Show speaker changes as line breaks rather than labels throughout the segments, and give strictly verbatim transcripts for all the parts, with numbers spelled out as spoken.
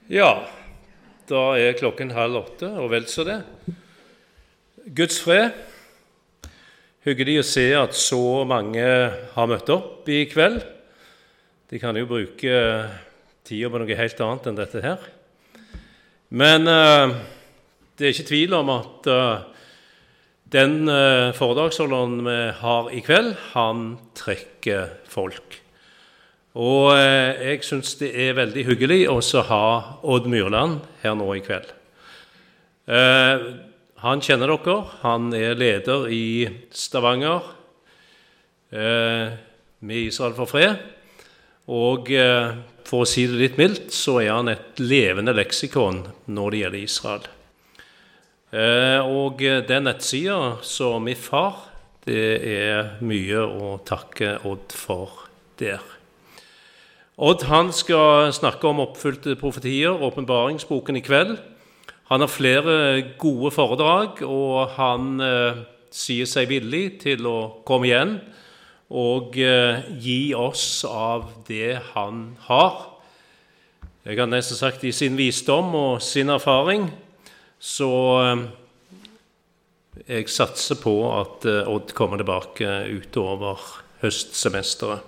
Ja, da er klokken halv åtte, og vel så det. Guds fred. Hyggelig å se at så mange har møtt opp i kveld. De kan jo bruke tida på noe helt annet enn dette her. Men uh, det er ikke tvil om at uh, den uh, foredragsholderen vi har i kveld, han trekker folk. Og uh, jeg synes det er veldig hyggelig også å ha Odd Myrland her nå i kveld. Uh, han kjenner dere, han er leder i Stavanger uh, med Israel for fred. Og uh, for å si det litt mildt, så er han et levende leksikon når det gjelder Israel. Uh, og den nettsida som vi har, det er mye å takke Odd for der. Odd han skal snakke om oppfylte profetier, åpenbaringsboken i kveld. Han har flere gode foredrag, og han uh, sier seg villig til å komme igjen og uh, gi oss av det han har. Jeg har nesten sagt i sin visdom og sin erfaring, så uh, jeg satser på at uh, Odd kommer tilbake utover høstsemesteret.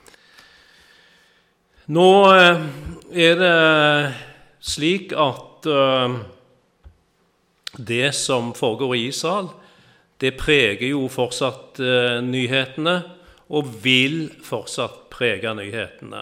Nå uh, er det slik at uh, det som foregår i Israel, det preger jo fortsatt uh, nyhetene, og vil fortsatt prege nyhetene.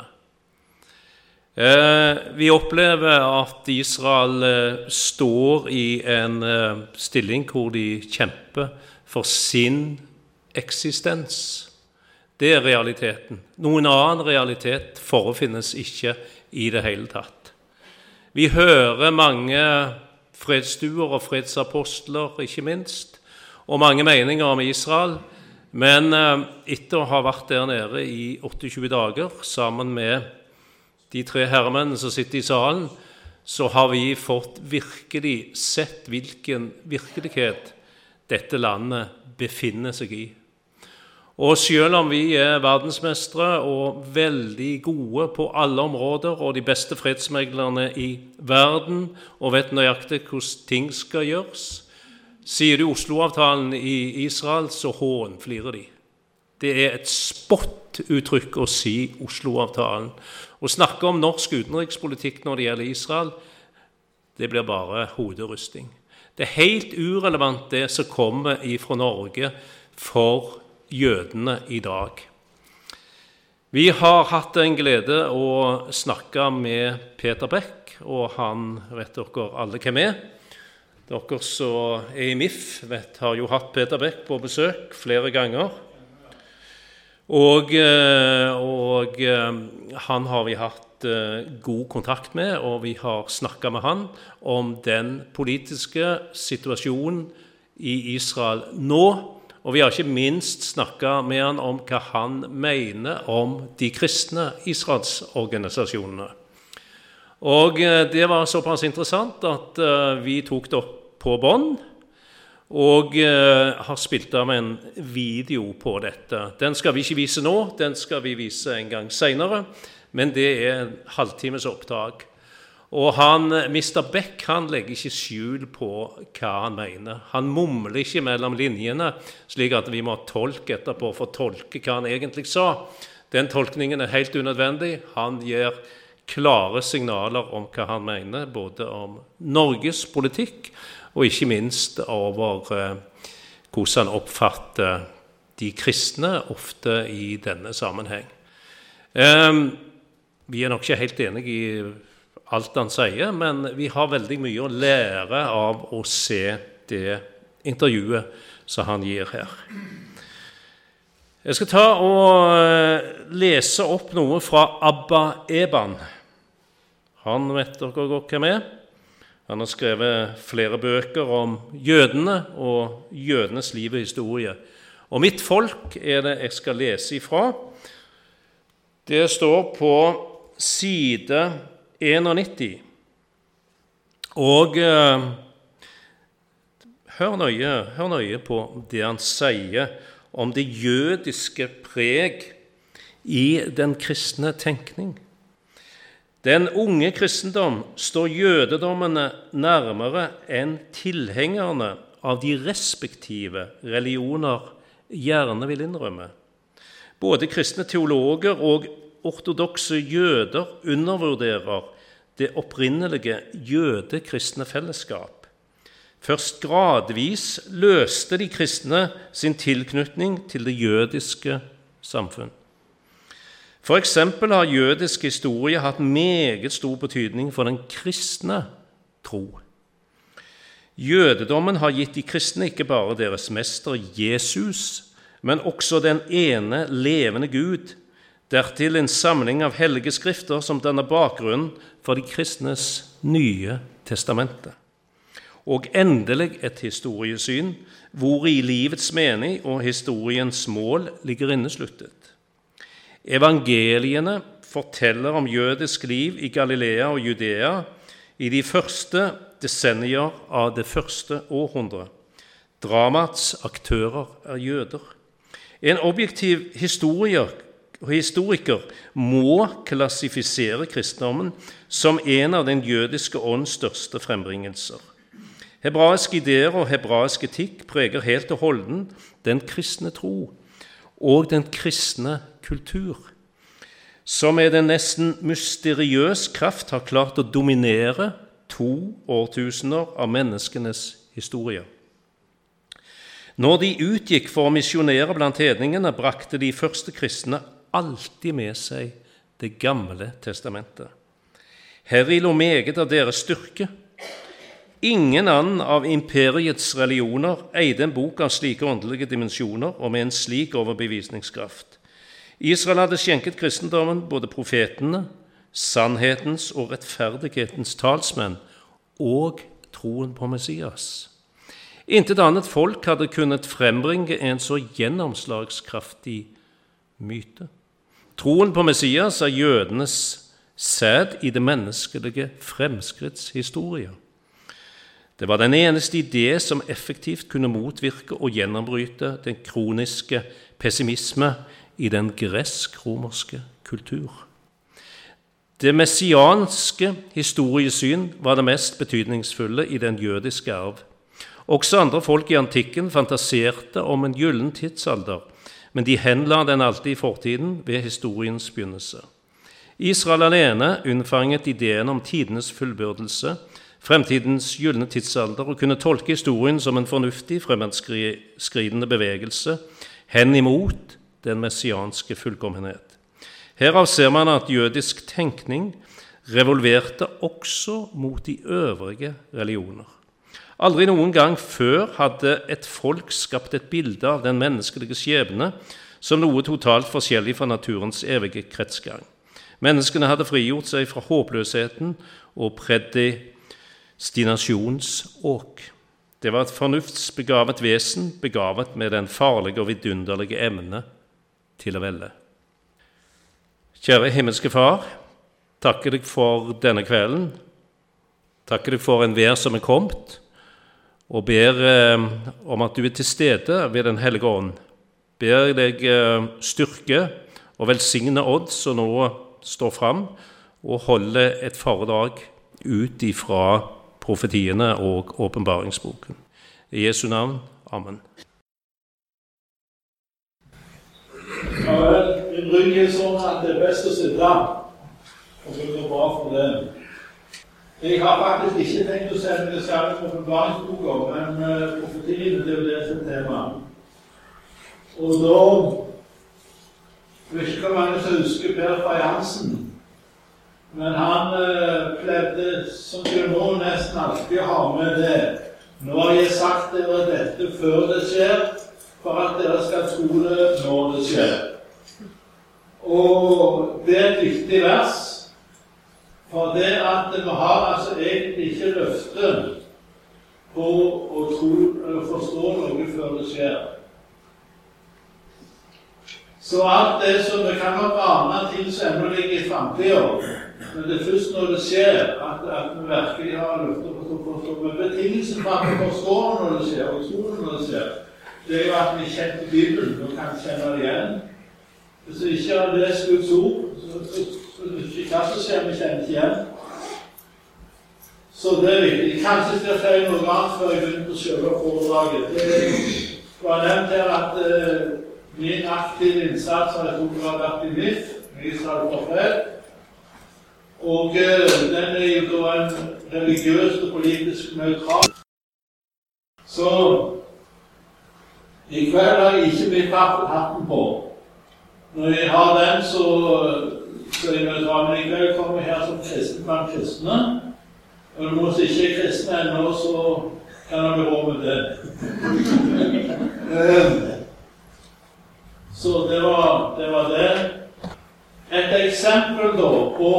Eh, vi opplever at Israel eh, står i en eh, stilling hvor de kjemper for sin eksistens. Det er realiteten. Noen annen realitet forefinnes ikke i det hele tatt. Vi hører mange fredsstuer og fredsapostle, ikke minst, og mange meninger om Israel. Men etter å ha vært der nede i tjueåtte dager, sammen med de tre herremennene som sitter i salen, så har vi fått virkelig sett hvilken virkelighet dette landet befinner seg i. Og selv om vi er verdensmestre og veldig gode på alle områder, og de beste fredsmeglerne i verden, og vet nøyaktig hvordan ting skal gjøres, sier du Oslo-avtalen i Israel, så hånflirer de. Det er et spottuttrykk å si Oslo-avtalen. Å snakke om norsk utenrikspolitikk når det gjelder Israel, det blir bare hoderysting. Det er helt urelevant det som kommer fra Norge for jødene i dag. Vi har hatt en glede å snakke med Peter Beck, og han vet dere alle hvem er. Dere som er i M I F vet, har jo hatt Peter Beck på besøk flere ganger. Og, og han har vi hatt god kontakt med, og vi har snakket med han om den politiske situasjonen i Israel nå. Og vi har ikke minst snakket med han om hva han mener om de kristne Israelsorganisasjonene. Og det var såpass interessant at vi tok det opp på bånd, og uh, har spilt av en video på dette. Den skal vi ikke vise nå, den skal vi vise en gang senere, men det er en halvtimes opptak. Og han, mister Beck, han legger ikke skjul på hva han mener. Han mumler ikke mellom linjene, slik at vi må tolke etterpå for å tolke hva han egentlig sa. Den tolkningen er helt unødvendig. Han gir klare signaler om hva han mener, både om Norges politikk, og ikke minst over eh, hvordan han oppfatter de kristne ofte i denne sammenheng. Eh, vi er nok ikke helt enige i alt han sier, men vi har veldig mye å lære av å se det intervjuet som han gir her. Jeg skal ta og lese opp noe fra Abba Eban. Han vet dere godt hvem er. Han har skrevet flere bøker om jødene og jødenes liv og historie. Og mitt folk er det jeg skal lese ifra. Det står på side nittien. Og eh, hør, nøye, hør nøye på det han sier om det jødiske preg i den kristne tenkning. Den unge kristendom står jødedommene nærmere enn tilhengerne av de respektive religioner gjerne vil innrømme. Både kristne teologer og ortodokse jøder undervurderer det opprinnelige jødekristne fellesskap. Først gradvis løste de kristne sin tilknytning til det jødiske samfunn. For eksempel har jødisk historie hatt meget stor betydning for den kristne tro. Jødedommen har gitt de kristne ikke bare deres mester Jesus, men også den ene levende Gud, dertil en samling av hellige skrifter som danner bakgrunnen for de kristnes nye testamente. Og endelig et historiesyn, hvor i livets mening og historiens mål ligger innesluttet. Evangeliene forteller om jødisk liv i Galilea og Judea i de første desennier av det første århundre. Dramats aktører er jøder. En objektiv historiker, historiker må klassifisere kristendommen som en av den jødiske ånds største frembringelser. Hebraiske ideer og hebraisk etikk preger helt og holden den kristne tro og den kristne kultur, som med en nesten mysteriøs kraft har klart å dominere to årtusener av menneskenes historie. Når de utgikk for å misjonere blant hedningene, brakte de første kristne alltid med seg det gamle testamentet. Heri lå meget av deres styrke. Ingen annen av imperiets religioner eide en bok av slike åndelige dimensjoner og med en slik overbevisningskraft. Israel hadde skjenket kristendommen både profetene, sannhetens og rettferdighetens talsmenn og troen på Messias. Intet annet folk hadde kunnet frembringe en så gjennomslagskraftig myte. Troen på Messias er jødenes sæd i det menneskelige fremskrittshistorie. Det var den eneste idé som effektivt kunne motvirke og gjennombryte den kroniske pessimisme i den gresk-romerske kultur. Det messianske historiesyn var det mest betydningsfulle i den jødiske arv. Også andre folk i antikken fantaserte om en gyllen tidsalder, men de henla den alltid i fortiden ved historiens begynnelse. Israel alene unnfanget ideen om tidenes fullbyrdelse, fremtidens gyllene tidsalder, og kunne tolke historien som en fornuftig fremadskridende bevegelse hen imot den messianske fullkommenhet. Herav ser man at jødisk tenkning revolverte også mot de øvrige religioner. Aldri noen gang før hadde et folk skapt et bilde av den menneskelige skjebne som noe totalt forskjellig fra naturens evige kretsgang. Menneskene hadde frigjort seg fra håpløsheten og predestinasjonsåk. Det var et fornuftsbegavet vesen, begavet med den farlige og vidunderlige evne til å velge. Kjære himmelske Far, takker deg for denne kvelden. Takker deg for en vær som er kommet, og ber eh, om at du er til stede ved den hellige ånd. Ber deg eh, styrke og velsigne odd som nå står fram, og holde et foredrag ut ifra profetiene og åpenbaringsboken. I Jesu navn, amen.
Ja vel, vi bruker sånn at det er best å sitte, og det går bra for det. Jeg har faktisk ikke tenkt å sende det særlig på åpenbaringsboka, men uh, profetiene, det er jo det som er tema. Og da, jeg vet ikke hvor mange som husker Per fra Jansen, men han uh, pleide, som du nå nesten alltid har med det. Nå har jeg sagt dere dette før det skjer, for at dere skal tro det når det skjer. Og det er et viktig vers, for det at vi har altså egentlig ikke løfte på å tro eller forstå noe før det skjer. Så alt det som vi kan ha barna til som ennå ligger i fremtiden, men det er først når det skjer at, at vi virkelig har løfte på å forstå. Men betingelsen for at vi forstår når det skjer, og tror når det skjer, det er jo at vi kjenner Bibelen og kan kjenne det igjen. Hvis vi ikke har lest Guds ord, så, så, så Kassesystemet kjenner ikke igjen. Så det er viktig. Kanskje skal jeg si noe annet før jeg begynner på selve foredraget. Det var nevnt her at eh, min aktive innsats har jeg tror vært i M I F, Israel for fred. Og eh, den er jo da en religiøs og politisk nøytral. Så i kveld har jeg ikke blitt hatten på. Når jeg har den, så, så er jeg nøytral. Men i kveld kommer jeg her som kristen blant kristne. Og når man ikke er kristne ennå, så kan jeg bli råd med det. Så det var, det var det. Et eksempel da på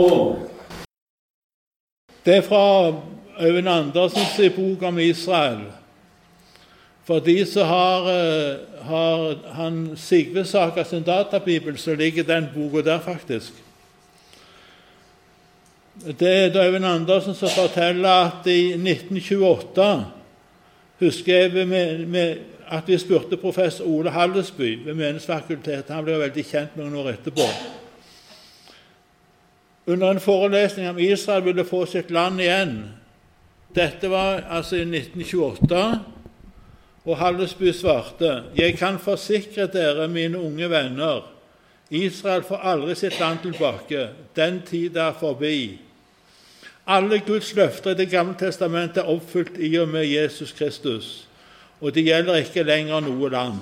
det er fra Øyvind Andersens bok om Israel. For de som har, har han Sigve Saker sin databibel, så ligger den boka der faktisk. Det er Øyvind Andersen som forteller at i nitten tjueåtte husker jeg med, med at vi spurte professor Ole Hallesby ved Menighetsfakultetet. Han ble veldig kjent noen år etterpå. Under en forelesning om Israel ville få sitt land igjen. Dette var altså i nitten tjueåtte, og Hallesby svarte: «Jeg kan forsikre dere, mine unge venner, Israel får aldri sitt land tilbake. Den tid er forbi. Alle Guds løfter i Det gamle testamentet er oppfylt i og med Jesus Kristus, og det gjelder ikke lenger noe land.»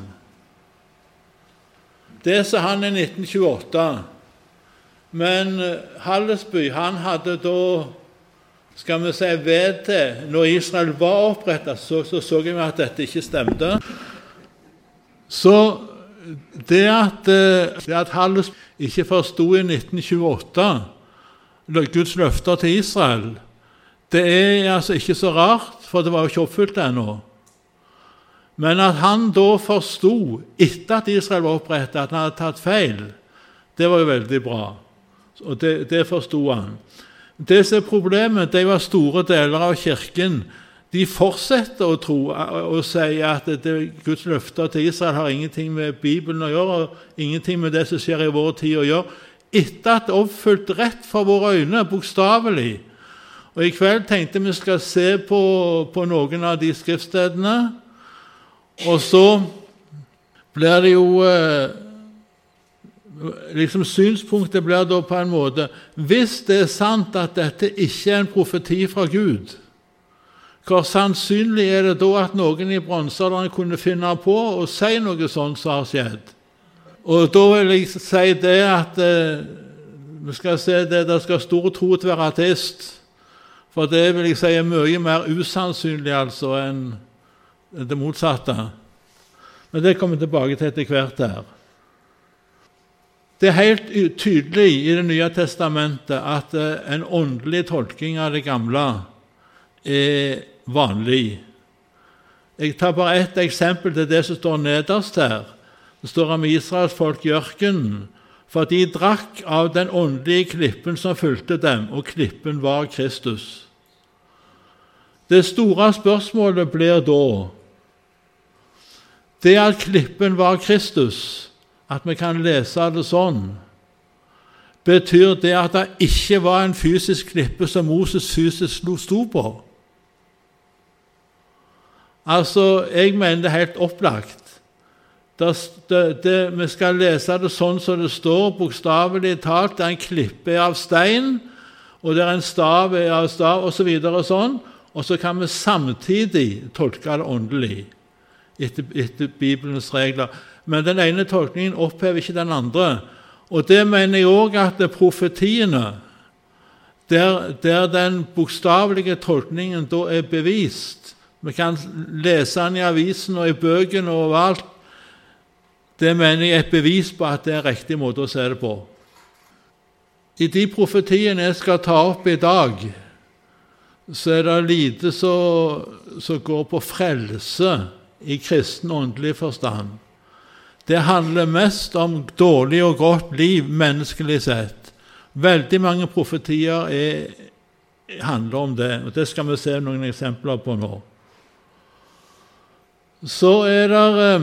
Det sa han i nitten tjueåtte. Men Hallesby, han hadde da, skal vi si, ved til, når Israel var opprettet, så så, så jeg at dette ikke stemte. Så det at, det at Hallesby ikke forstod i nitten tjueåtte Guds løfter til Israel, det er altså ikke så rart, for det var jo ikke oppfylt ennå. Men at han da forstod, etter at Israel var opprettet, at han hadde tatt feil, det var jo veldig bra. Og det, det forstod han. Det som er problemet, det var store deler av kirken. De fortsetter å tro og si at det, Guds løfter til Israel har ingenting med Bibelen å gjøre, og ingenting med det som skjer i vår tid å gjøre, etter at det er oppfylt rett for våre øyne, bokstavelig. Og i kveld tenkte vi skal se på, på noen av de skriftstedene, og så blir det jo liksom synspunktet blir da på en måte, hvis det er sant at dette ikke er en profeti fra Gud, hvor sannsynlig er det da at noen i bronsealderen kunne finne på å si noe sånt som har skjedd? Og da vil jeg si det at eh, vi skal se det, det skal stor tro til å være ateist, for det vil jeg si er mye mer usannsynlig altså enn det motsatte. Men det kommer tilbake til etter hvert her. Det er helt tydelig i Det nye testamentet at en åndelig tolking av det gamle er vanlig. Jeg tar bare ett eksempel til det som står nederst her. Det står om Israels folk i ørkenen, for de drakk av den åndelige klippen som fulgte dem, og klippen var Kristus. Det store spørsmålet blir da, det at klippen var Kristus, at vi kan lese det sånn, betyr det at det ikke var en fysisk klippe som Moses fysisk sto på. Altså, jeg mener det er helt opplagt. Det, det, det, vi skal lese det sånn som det står, bokstavelig talt, det er en klippe av stein, og det er en stav av stav, og så videre og sånn, og så kan vi samtidig tolke det åndelig, etter, etter Bibelens regler. Men den ene tolkningen opphever ikke den andre. Og det mener jeg også at det profetiene, der, der den bokstavelige tolkningen da er bevist, vi kan lese den i avisen og i bøkene og overalt, det mener jeg er et bevis på at det er en riktig måte å se det på. I de profetiene jeg skal ta opp i dag, så er det lite som går på frelse i kristen åndelig forstand. Det handler mest om dårlig og godt liv, menneskelig sett. Veldig mange profetier er, handler om det, og det skal vi se noen eksempler på nå. Så er det eh,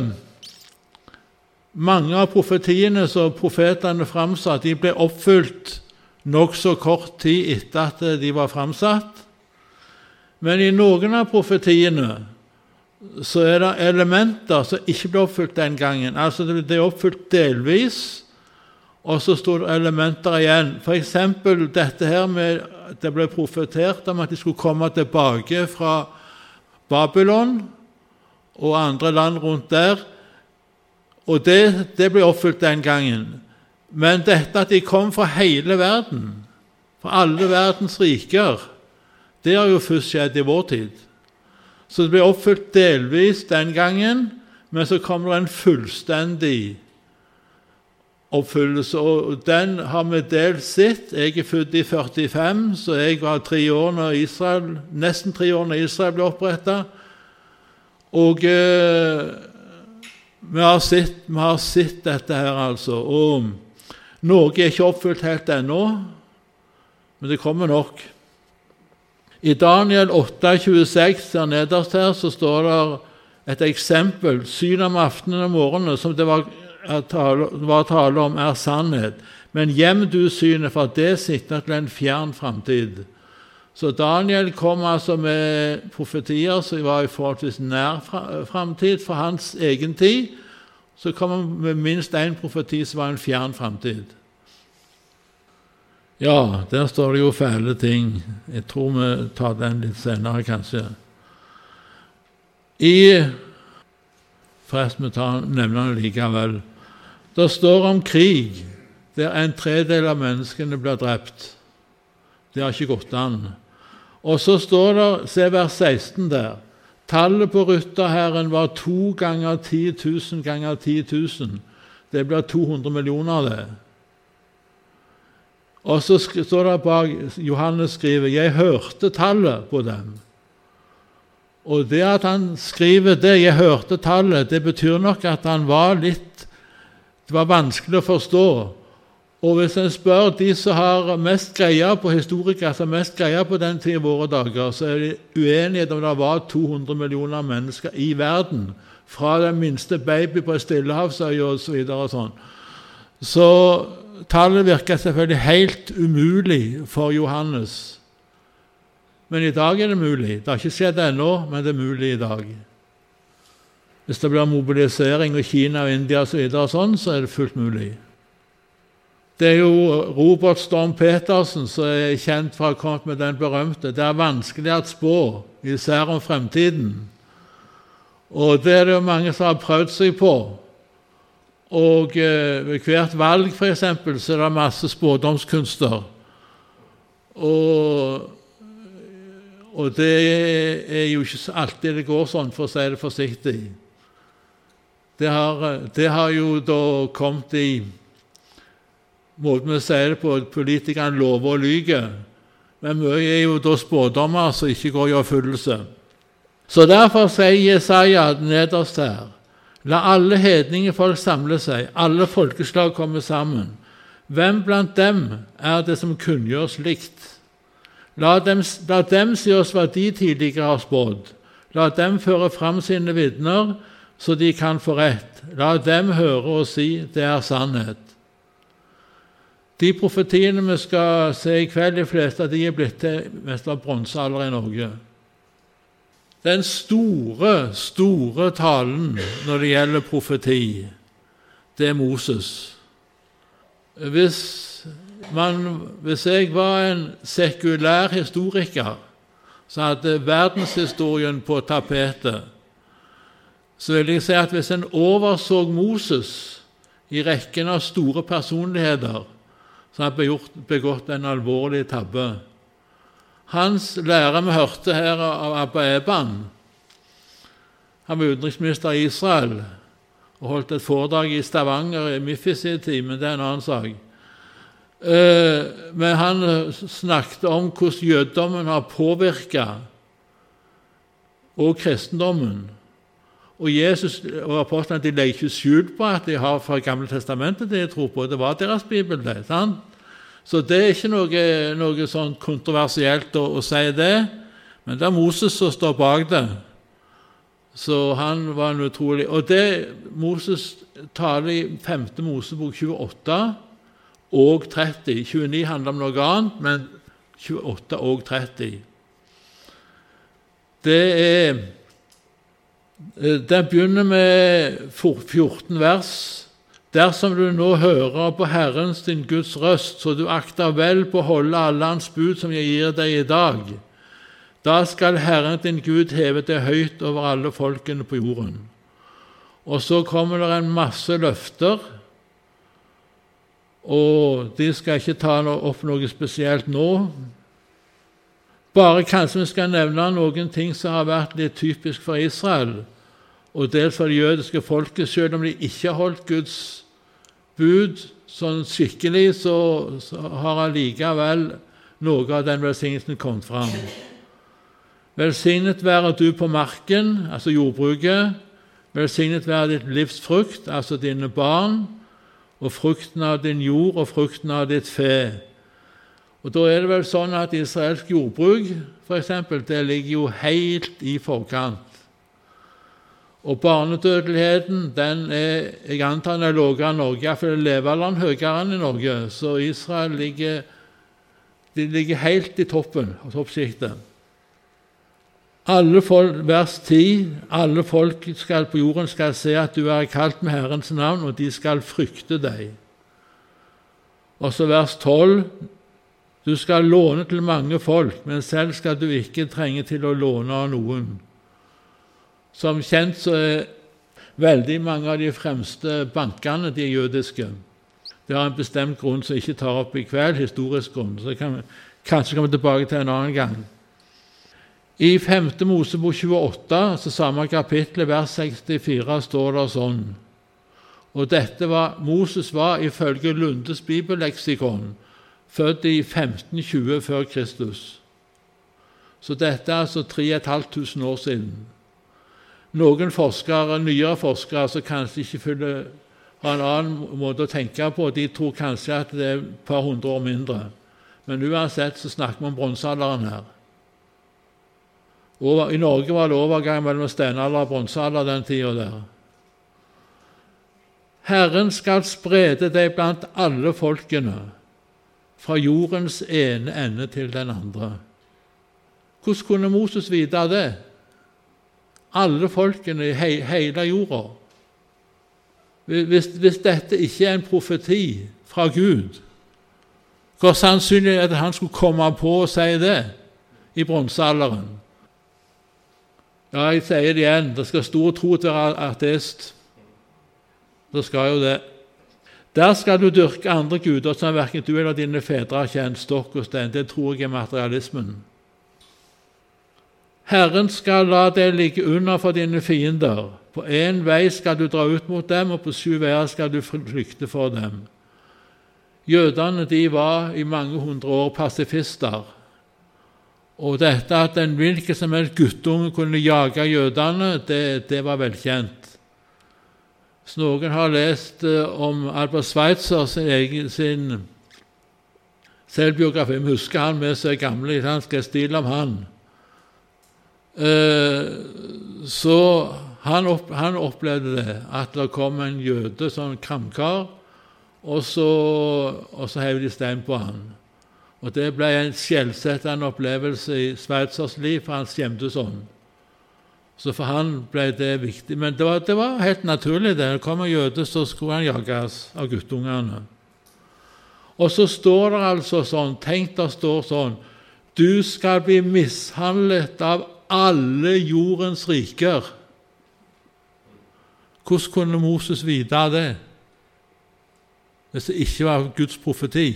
mange av profetiene som profetene framsatt, de ble oppfylt nok så kort tid etter at de var fremsatt. Men i noen av profetiene så er det elementer som ikke ble oppfylt den gangen. Altså det er oppfylt delvis, og så står det elementer igjen. For eksempel dette her med, det ble profetert om at de skulle komme tilbake fra Babylon og andre land rundt der, og det, det ble oppfylt den gangen. Men dette at de kom fra hele verden, fra alle verdens riker, det har jo først skjedd i vår tid. Så det ble oppfylt delvis den gangen, men så kommer det en fullstendig oppfyllelse, og den har vi delt sitt. Jeg er født i førtifem, så jeg var tre år når Israel, nesten tre år når Israel ble opprettet, og eh, vi, har sett, vi har sett dette her altså, og noe er ikke oppfylt helt ennå, men det kommer nok. I Daniel åtte tjueseks, der nederst her, så står det et eksempel, syn om aftenen og morgenen, som det var, tale, var tale om, er sannhet. Men gjem du synet, for det sikter til en fjern fremtid. Så Daniel kom altså med profetier som var i forholdsvis nær fremtid for hans egen tid. Så kom han med minst en profeti som var en fjern fremtid. Ja, der står det jo fæle ting. Jeg tror vi tar den litt senere, kanskje. I, forresten vi tar, nevner det likevel, det står om krig, der en tredel av menneskene blir drept. Det har ikke gått an. Og så står det, se vers seksten der, tallet på rytterherren var to ganger ti tusen ganger ti tusen. Det blir to hundre millioner det. Og så står det bak, Johannes skriver, jeg hørte tallet på dem. Og det at han skriver det, jeg hørte tallet, det betyr nok at han var litt, det var vanskelig å forstå. Og hvis en spør de som har mest greie på historikere, som har mest greie på den tid i våre dager, så er det uenighet om det var to hundre millioner mennesker i verden, fra den minste baby på Stillehavsøya og så videre og sånn. Så tallet virker selvfølgelig helt umulig for Johannes. Men i dag er det mulig. Det har ikke skjedd ennå, men det er mulig i dag. Hvis det blir mobilisering i Kina og India og så videre og sånn, så er det fullt mulig. Det er jo Robert Storm Petersen som er kjent for å ha kommet med den berømte. Det er vanskelig å spå, især om fremtiden. Og det er det jo mange som har prøvd seg på. Og eh, ved hvert valg, for eksempel, så er det masse spådomskunster. Og, og det er jo ikke alltid det går sånn, for å si det forsiktig. Det har, det har jo da kommet i måten vi sier det på, politikerne lover og lyger, men mye er jo da spådommer som ikke går i oppfyllelse. Så derfor sier Jesaja nederst her, la alle hedninge folk samle seg, alle folkeslag komme sammen. Hvem blant dem er det som kunngjør slikt? La dem, la dem si oss hva de tidligere har spådd. La dem føre fram sine vitner, så de kan få rett. La dem høre og si, det er sannhet. De profetiene vi skal se i kveld, de fleste de er blitt til mest av bronsealder i Norge. Den store, store talen når det gjelder profeti, det er Moses. Hvis, man, hvis jeg var en sekulær historiker, så hadde verdenshistorien på tapetet, så vil jeg si at hvis en overså Moses i rekken av store personligheter, som har begått, begått en alvorlig tabbe. Hans lærer vi hørte her av Abba Eban. Han var utenriksminister i Israel og holdt et foredrag i Stavanger i Mifis tid, men det er en annen sak. Men han snakket om hvordan jødommen har påvirket og kristendommen. Og Jesus og apostlene, de legger ikke skjul på at de har fra Gamle Testamentet det de tror på. Det var deres Bibel, det, sant? Så det er ikke noe, noe sånn kontroversielt å, å si det, men det er Moses som står bak det. Så han var en utrolig... Og det Moses taler i femte Mosebok tjueåtte og tretti. tjueni handler om noe annet, men tjueåtte og tretti. Det er Det begynner med fjorten vers. Dersom du nå hører på Herrens din Guds røst, så du akter vel på å holde alle hans bud som jeg gir deg i dag, da skal Herren din Gud heve deg høyt over alle folkene på jorden. Og så kommer det en masse løfter, og de skal ikke ta opp noe spesielt nå. Bare kanskje vi skal nevne noen ting som har vært litt typisk for Israel, og dels for det jødiske folket. Selv om de ikke har holdt Guds bud sånn skikkelig, så, så har allikevel noe av den velsignelsen kommet fram. Velsignet være du på marken, altså jordbruket. Velsignet være ditt livs frukt, altså dine barn, og frukten av din jord og frukten av ditt fe. Og da er det vel sånn at israelsk jordbruk, for eksempel, det ligger jo helt i forkant. Og barnedødeligheten, den er, jeg antar den er lavere enn Norge, for det lever land høyere enn i Norge, så Israel ligger, de ligger helt i toppen av toppsjiktet. Alle folk, vers ti, alle folk skal på jorden skal se at du er kalt med Herrens navn, og de skal frykte deg. Og så vers tolv, du skal låne til mange folk, men selv skal du ikke trenge til å låne av noen. Som kjent så er veldig mange av de fremste bankene de jødiske. Det har en bestemt grunn som jeg ikke tar opp i kveld, historisk grunn, så kan vi kanskje komme tilbake til en annen gang. I femte Mosebok tjueåtte, så samme kapittel, vers sekstifire, står det sånn. Og dette var, Moses var ifølge Lundes bibelleksikon, født i femten tjue før Kristus. Så dette er altså tre og et halvt tusen år siden. Noen forskere, nyere forskere, som kanskje ikke følger, har en annen måte å tenke på, de tror kanskje at det er et par hundre år mindre. Men uansett så snakker vi om bronsealderen her. Og i Norge var det overgang mellom steinalder og bronsealder den tiden der. Herren skal sprede deg blant alle folkene, fra jordens ene ende til den andre. Hvordan kunne Moses vite det? Alle folkene i he hele jorda. Hvis, hvis dette ikke er en profeti fra Gud, hvor sannsynlig er det at han skulle komme på å si det i bronsealderen? Ja, jeg sier det igjen, det skal stor tro til å være ateist. Det skal jo det. Der skal du dyrke andre guder som hverken du eller dine fedre har kjent, stokk og stein. Det tror jeg er materialismen. Herren skal la deg ligge under for dine fiender. På en vei skal du dra ut mot dem, og på syv veier skal du flykte for dem. Jødene de var i mange hundre år pasifister. Og dette at en hvilken som helst guttunge kunne jage jødene, det, det var velkjent. Hvis noen har lest uh, om Albert Schweitzer sin, egen, sin selvbiografi, vi husker han med seg gamle, han skal stille om han. Uh, så han, opp, han opplevde det, at det kom en jøde, sånn kramkar, og så, og så hev de stein på han. Og det ble en skjellsettende opplevelse i Schweitzers liv, for han skjemte sånn. Så for han ble det viktig. Men det var, det var helt naturlig det. Det kom en jøde, så skulle han jages av guttungene. Og så står det altså sånn, tenk det står sånn, du skal bli mishandlet av alle jordens riker. Hvordan kunne Moses vite det? Hvis det ikke var Guds profeti.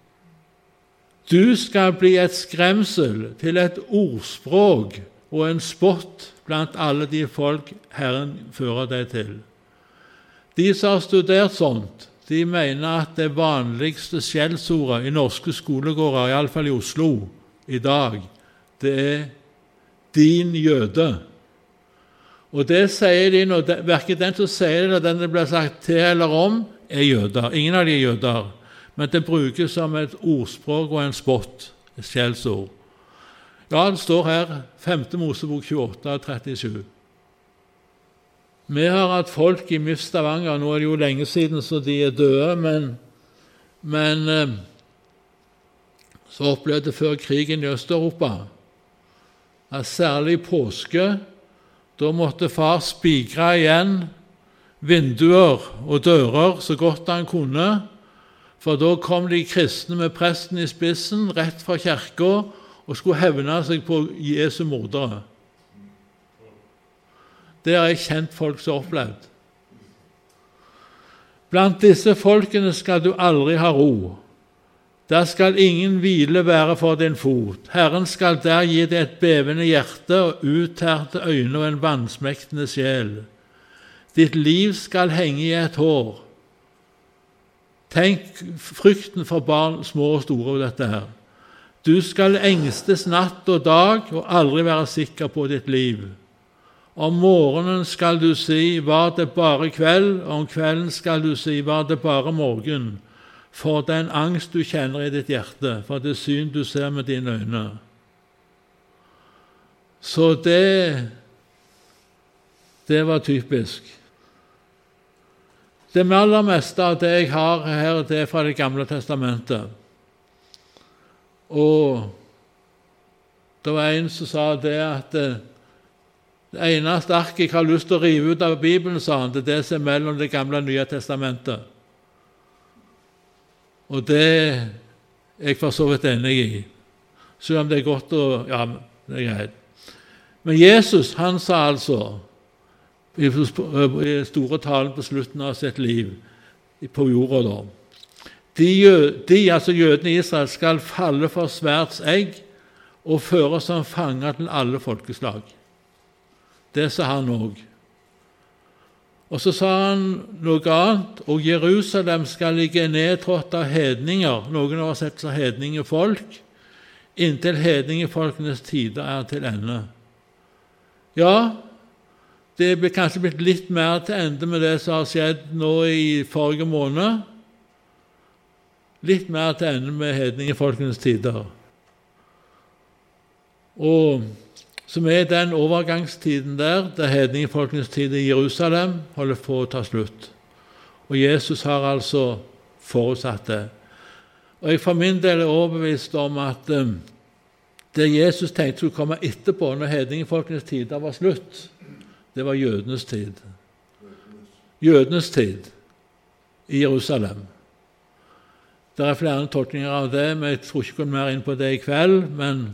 Du skal bli et skremsel til et ordspråk og en spott blant alle de folk Herren fører deg til. De som har studert sånt, de mener at det vanligste skjellsordet i norske skolegårder, i alle fall i Oslo i dag, det er din jøde. Og det sier de nå, hverken den som sier det, den det blir sagt til eller om, er jøder. Ingen av de er jøder. Men det brukes som et ordspråk og en spott, et skjellsord. Ja, det står her, femte Mosebok tjueåtte trettisju. Vi har hatt folk i Mif Stavanger, nå er det jo lenge siden så de er døde, men Men eh, så opplevde jeg før krigen i Øst-Europa at særlig i påske, da måtte far spikre igjen vinduer og dører så godt han kunne, for da kom de kristne med presten i spissen rett fra kirka og skulle hevne seg på Jesu mordere. Det har jeg kjent folk som har opplevd. Blant disse folkene skal du aldri ha ro. Der skal ingen hvile være for din fot. Herren skal der gi deg et bevende hjerte og uttærte øyne og en vansmektende sjel. Ditt liv skal henge i et hår. Tenk frykten for barn, små og store, over dette her. Du skal engstes natt og dag og aldri være sikker på ditt liv. Om morgenen skal du si, var det bare kveld, og om kvelden skal du si, var det bare morgen. For den angst du kjenner i ditt hjerte, for det syn du ser med dine øyne. Så det, det var typisk. Det aller meste av det jeg har her, det er fra Det gamle testamentet. Og det var en som sa det at det eneste arket jeg har lyst til å rive ut av Bibelen, sa han, det er det som er mellom Det gamle og Nye testamentet. Og det er jeg for så vidt enig i, selv om det er godt å, ja, det er greit. Men Jesus, han sa altså, i store talen på slutten av sitt liv, på jorda da, de, de, altså jødene i Israel, skal falle for sverds egg og føre som fanger til alle folkeslag. Det sa han også. Og så sa han noe annet, og Jerusalem skal ligge nedtrådt av hedninger, noen oversettelser av hedningefolk, inntil hedningefolkenes tider er til ende. Ja, det blir kanskje blitt litt mer til ende med det som har skjedd nå i forrige måned. Litt mer til ende med hedningefolkenes tider. Og som er den overgangstiden der, der hedningefolkenes tid i Jerusalem holder på å ta slutt. Og Jesus har altså forutsatt det. Og jeg for min del er overbevist om at um, det Jesus tenkte skulle komme etterpå, når hedningefolkenes tider var slutt, det var jødenes tid. Jødenes tid i Jerusalem. Det er flere tolkninger av det, men jeg tror ikke gå mer inn på det i kveld, men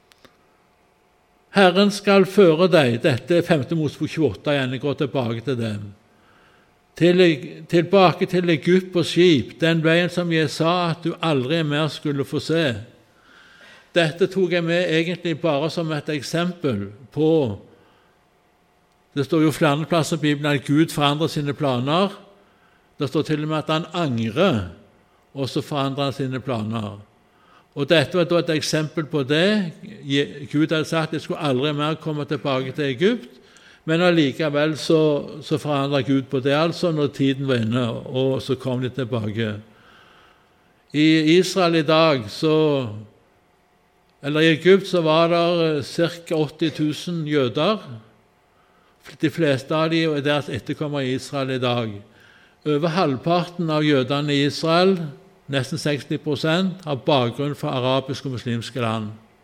Herren skal føre deg, dette er femte Mosebok tjueåtte igjen, jeg går tilbake til dem, til, tilbake til Egypt på skip, den veien som jeg sa at du aldri mer skulle få se. Dette tok jeg med egentlig bare som et eksempel på, det står jo flere plasser i Bibelen at Gud forandrer sine planer, det står til og med at han angrer, og så forandrer han sine planer. Og dette var da et eksempel på det. Gud hadde sagt at jeg skulle aldri mer komme tilbake til Egypt, men allikevel så, så forandret Gud på det altså når tiden var inne, og så kom de tilbake. I Israel i dag, så, eller i Egypt, så var det ca. åtti tusen jøder. De fleste av dem er deres etterkommere i Israel i dag. Over halvparten av jødene i Israel, nesten seksti prosent, har bakgrunn fra arabiske og muslimske land.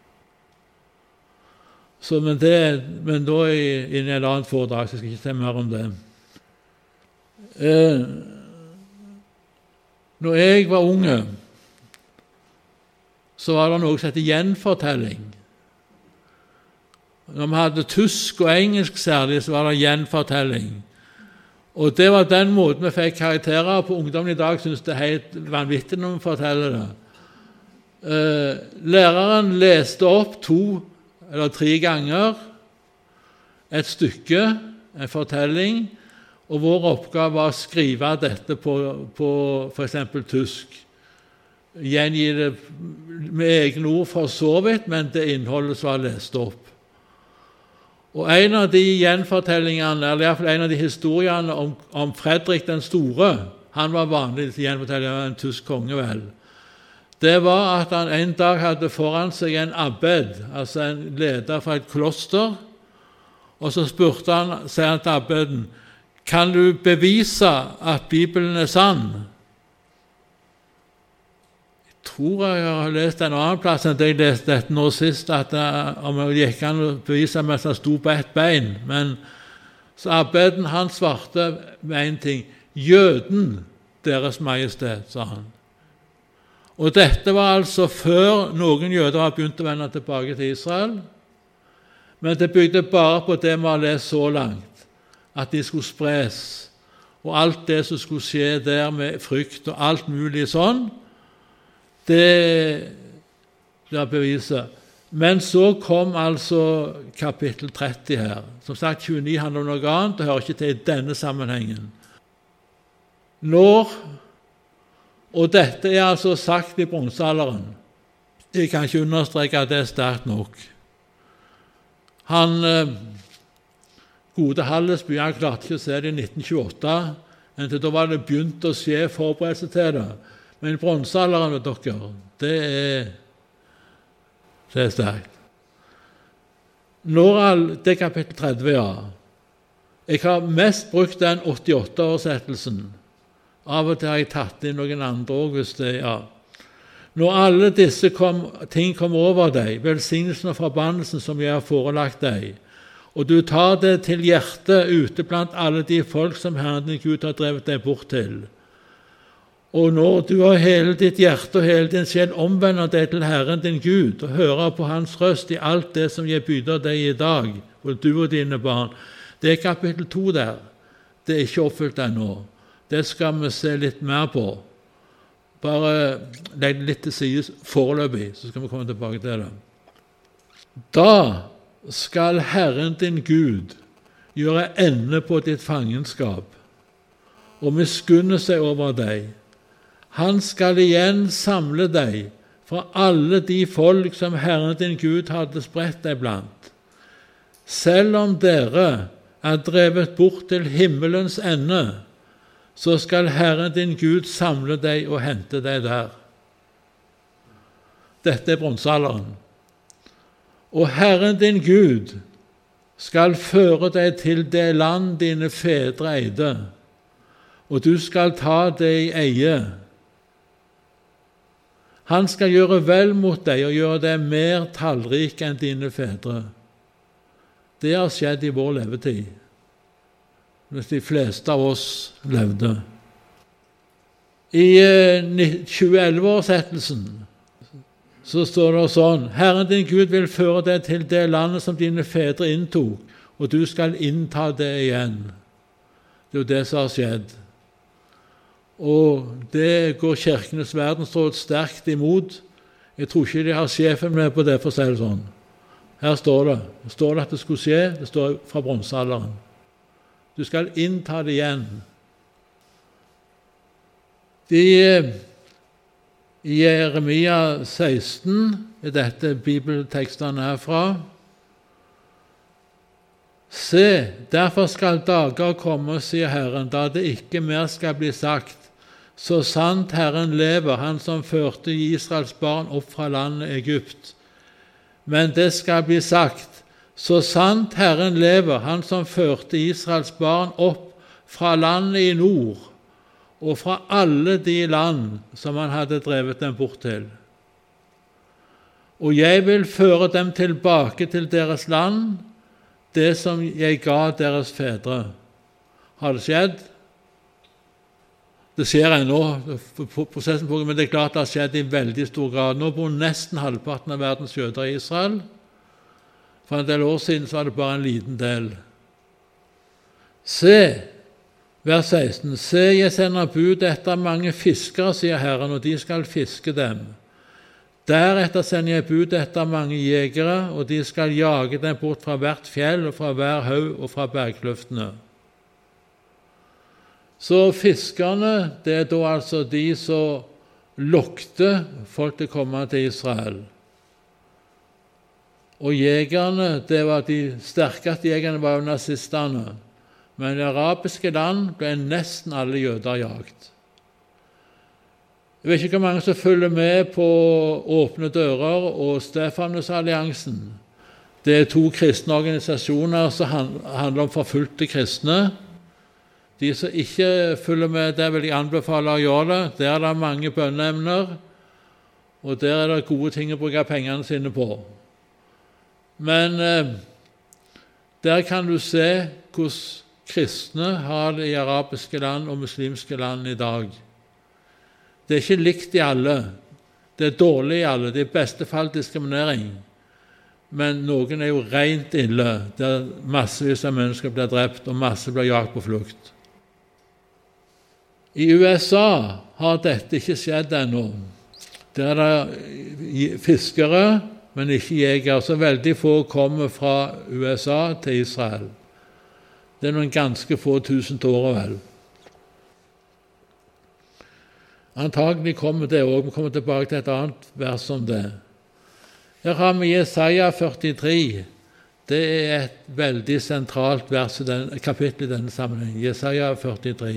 Så, men, det, men da er jeg inne i et annet foredrag, så jeg skal ikke si mer om det. Eh, når jeg var unge, så var det noe som heter gjenfortelling. Når vi hadde tysk og engelsk særlig, så var det gjenfortelling. Og det var den måten vi fikk karakterer på. Ungdommen i dag synes det er helt vanvittig når vi forteller det. Eh, læreren leste opp to eller tre ganger et stykke, en fortelling, og vår oppgave var å skrive dette på, på for eksempel tysk. Gjengi det med egne ord for så vidt, men det innholdet som var lest opp. Og en av de gjenfortellingene, eller i hvert fall en av de historiene om, om Fredrik den store, han var vanlig til gjenfortelling av en tysk konge vel, det var at han en dag hadde foran seg en abbed, altså en leder fra et kloster, og så spurte han, sier han til abbeden, kan du bevise at Bibelen er sann? tror jeg har lest en annen plass enn jeg leste dette nå sist, at uh, om jeg gikk an å bevise mens han sto på ett bein. Men så abbeden han svarte med en ting. Jøden, deres majestet, sa han. Og dette var altså før noen jøder har begynt å vende tilbake til Israel. Men det bygde bare på det vi har lest så langt, at de skulle spres. Og alt det som skulle skje der med frykt og alt mulig sånn, det er beviset. Men så kom altså kapittel tretti her. Som sagt, tjueni handler om noe annet, det hører ikke til i denne sammenhengen. Når, og dette er altså sagt i bronsealderen, jeg kan ikke understreke at det er sterkt nok. Han, gode Hallesby, han klarte ikke å se det i nitten tjueåtte, men til da var det begynt å skje forberedelse til det. Men bronsealderen, vet dere, det er, det er sterkt. Når all, det er kapittel tretti, ja. Jeg har mest brukt den åttiåtte-oversettelsen. Av og til har jeg tatt inn noen andre også, hvis det, ja. Når alle disse kom, ting kommer over deg, velsignelsen og forbannelsen som jeg har forelagt deg, og du tar det til hjertet ute blant alle de folk som Herren din Gud har drevet deg bort til. Og når du har hele ditt hjerte og hele din sjel omvender deg til Herren din Gud og hører på hans røst i alt det som jeg byder deg i dag, og du og dine barn, det er kapittel to der. Det er ikke oppfylt ennå. Det skal vi se litt mer på. Bare legg det litt til side foreløpig, så skal vi komme tilbake til det. Da skal Herren din Gud gjøre ende på ditt fangenskap og miskunne seg over deg. Han skal igjen samle deg fra alle de folk som Herren din Gud hadde spredt deg blant. Selv om dere er drevet bort til himmelens ende, så skal Herren din Gud samle deg og hente deg der. Dette er bronsealderen. Og Herren din Gud skal føre deg til det land dine fedre eide, og du skal ta det i eie. Han skal gjøre vel mot deg og gjøre deg mer tallrik enn dine fedre. Det har skjedd i vår levetid, hvis de fleste av oss levde. I tjue elleve-oversettelsen så står det sånn: Herren din Gud vil føre deg til det landet som dine fedre inntok, og du skal innta det igjen. Det er jo det som har skjedd. Og det går Kirkenes verdensråd sterkt imot. Jeg tror ikke de har sjefen med på det, for å si det sånn. Her står det. Det står det at det skulle skje. Det står fra bronsealderen. Du skal innta det igjen. De, I Jeremia seksten er dette bibeltekstene herfra. Se, derfor skal dager komme, sier Herren, da det ikke mer skal bli sagt. Så sant Herren lever, han som førte Israels barn opp fra landet Egypt. Men det skal bli sagt, så sant Herren lever, han som førte Israels barn opp fra landet i nord, og fra alle de land som han hadde drevet dem bort til. Og jeg vil føre dem tilbake til deres land, det som jeg ga deres fedre. Har det skjedd? Det skjer ennå, prosessen pågår, men det er klart det har skjedd i veldig stor grad. Nå bor nesten halvparten av verdens jøder i Israel. For en del år siden så var det bare en liten del. Se, vers seksten, se, jeg sender bud etter mange fiskere, sier Herren, og de skal fiske dem. Deretter sender jeg bud etter mange jegere, og de skal jage dem bort fra hvert fjell og fra hver haug og fra bergkløftene. Så fiskerne, det er da altså de som lokte folk til å komme til Israel. Og jegerne, det var de sterkeste jegerne var jo nazistene. Men i arabiske land ble nesten alle jøder jagt. Jeg vet ikke hvor mange som følger med på Åpne dører og Stefanusalliansen. Det er to kristne organisasjoner som handler om forfulgte kristne. De som ikke følger med, der vil jeg anbefale å gjøre det. Der er det mange bønneemner. og der er det gode ting å bruke pengene sine på. Men eh, der kan du se hvordan kristne har det i arabiske land og muslimske land i dag. Det er ikke likt i alle. Det er dårlig i alle. Det er i beste fall diskriminering. Men noen er jo rent ille, der massevis av mennesker blir drept, og masse blir jagt på flukt. I U S A har dette ikke skjedd ennå. Der er det fiskere, men ikke jegere, så veldig få kommer fra U S A til Israel. Det er noen ganske få tusen år, vel. Antagelig kommer det også. Vi kommer tilbake til et annet vers om det. Her har vi Jesaja førtitre. Det er et veldig sentralt vers i den, kapittel i denne sammenheng. Jesaja førtitre.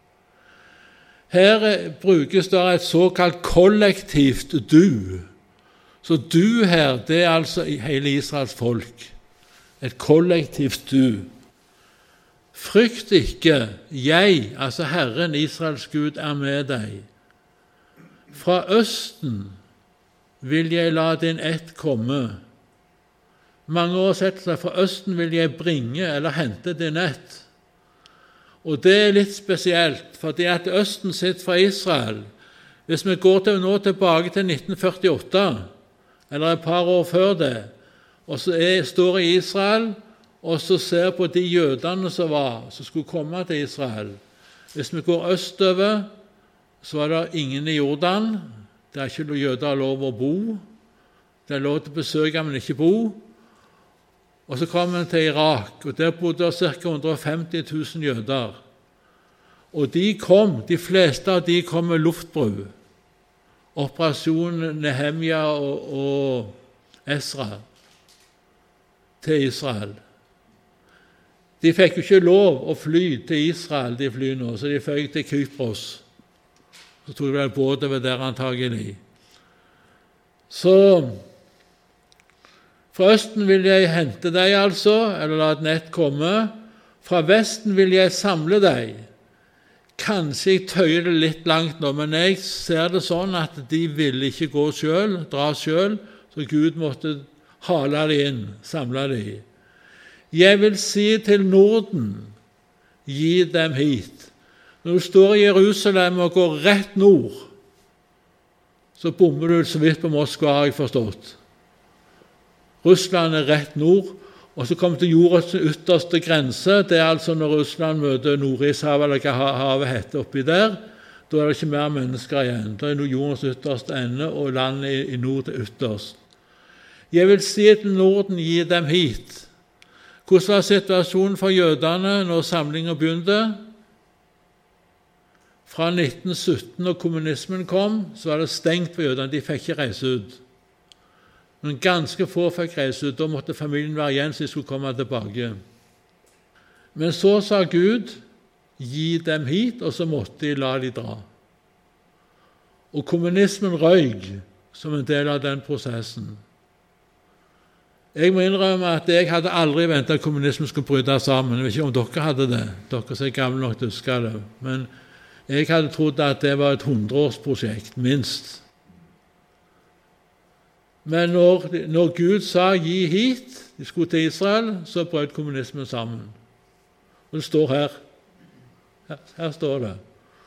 Her brukes det et såkalt kollektivt du. Så du her, det er altså hele Israels folk. Et kollektivt du. Frykt ikke, jeg, altså Herren, Israels Gud, er med deg. Fra østen vil jeg la din ett komme. Mange oversettelser, fra østen vil jeg bringe eller hente din ett. Og det er litt spesielt, fordi at østen sitter fra Israel. Hvis vi går til nå tilbake til nitten førtiåtte, eller et par år før det, og så er, står i Israel, og så ser på de jødene som var, som skulle komme til Israel. Hvis vi går østover, så var det ingen i Jordan. Det er ikke jøder lov å bo. Det er lov til å besøke, men ikke bo. Og så kom vi til Irak, og der bodde ca. hundre og femti tusen jøder. Og de kom, de fleste av de kom med luftbru. Operasjon Nehemia og, og Esra til Israel. De fikk jo ikke lov å fly til Israel, de fly nå, så de fikk til Kypros. Så tok de vel båt over der antagelig. Så fra østen vil jeg hente deg altså, eller la et nett komme. Fra vesten vil jeg samle deg. Kanskje jeg tøyer det litt langt nå, men jeg ser det sånn at de ville ikke gå selv, dra selv, så Gud måtte hale dem inn, samle dem. Jeg vil si til Norden, gi dem hit. Når du står i Jerusalem og går rett nord, så bommer du så vidt på Moskva, har jeg forstått. Russland er rett nord, og så kommer til jordens ytterste grense. Det er altså når Russland møter Nordishavet, eller hva havet heter oppi der, da er det ikke mer mennesker igjen. Da er jordens ytterste ende, og landet i nord til ytterst. Jeg vil si til Norden, gi dem hit. Hvordan var situasjonen for jødene når samlingen begynte? Fra nitten sytten, når kommunismen kom, så var det stengt for jødene. De fikk ikke reise ut. Men ganske få fikk reise ut. Da måtte familien være igjen så de skulle komme tilbake. Men så sa Gud, gi dem hit, og så måtte de la de dra. Og kommunismen røyk som en del av den prosessen. Jeg må innrømme at jeg hadde aldri ventet at kommunismen skulle bryte sammen. Jeg vet ikke om dere hadde det. Dere er gamle nok til å huske det. Men jeg hadde trodd at det var et hundreårsprosjekt, minst. Men når, når Gud sa gi hit, de skulle til Israel, så brøt kommunismen sammen. Og det står her. Her, her står det.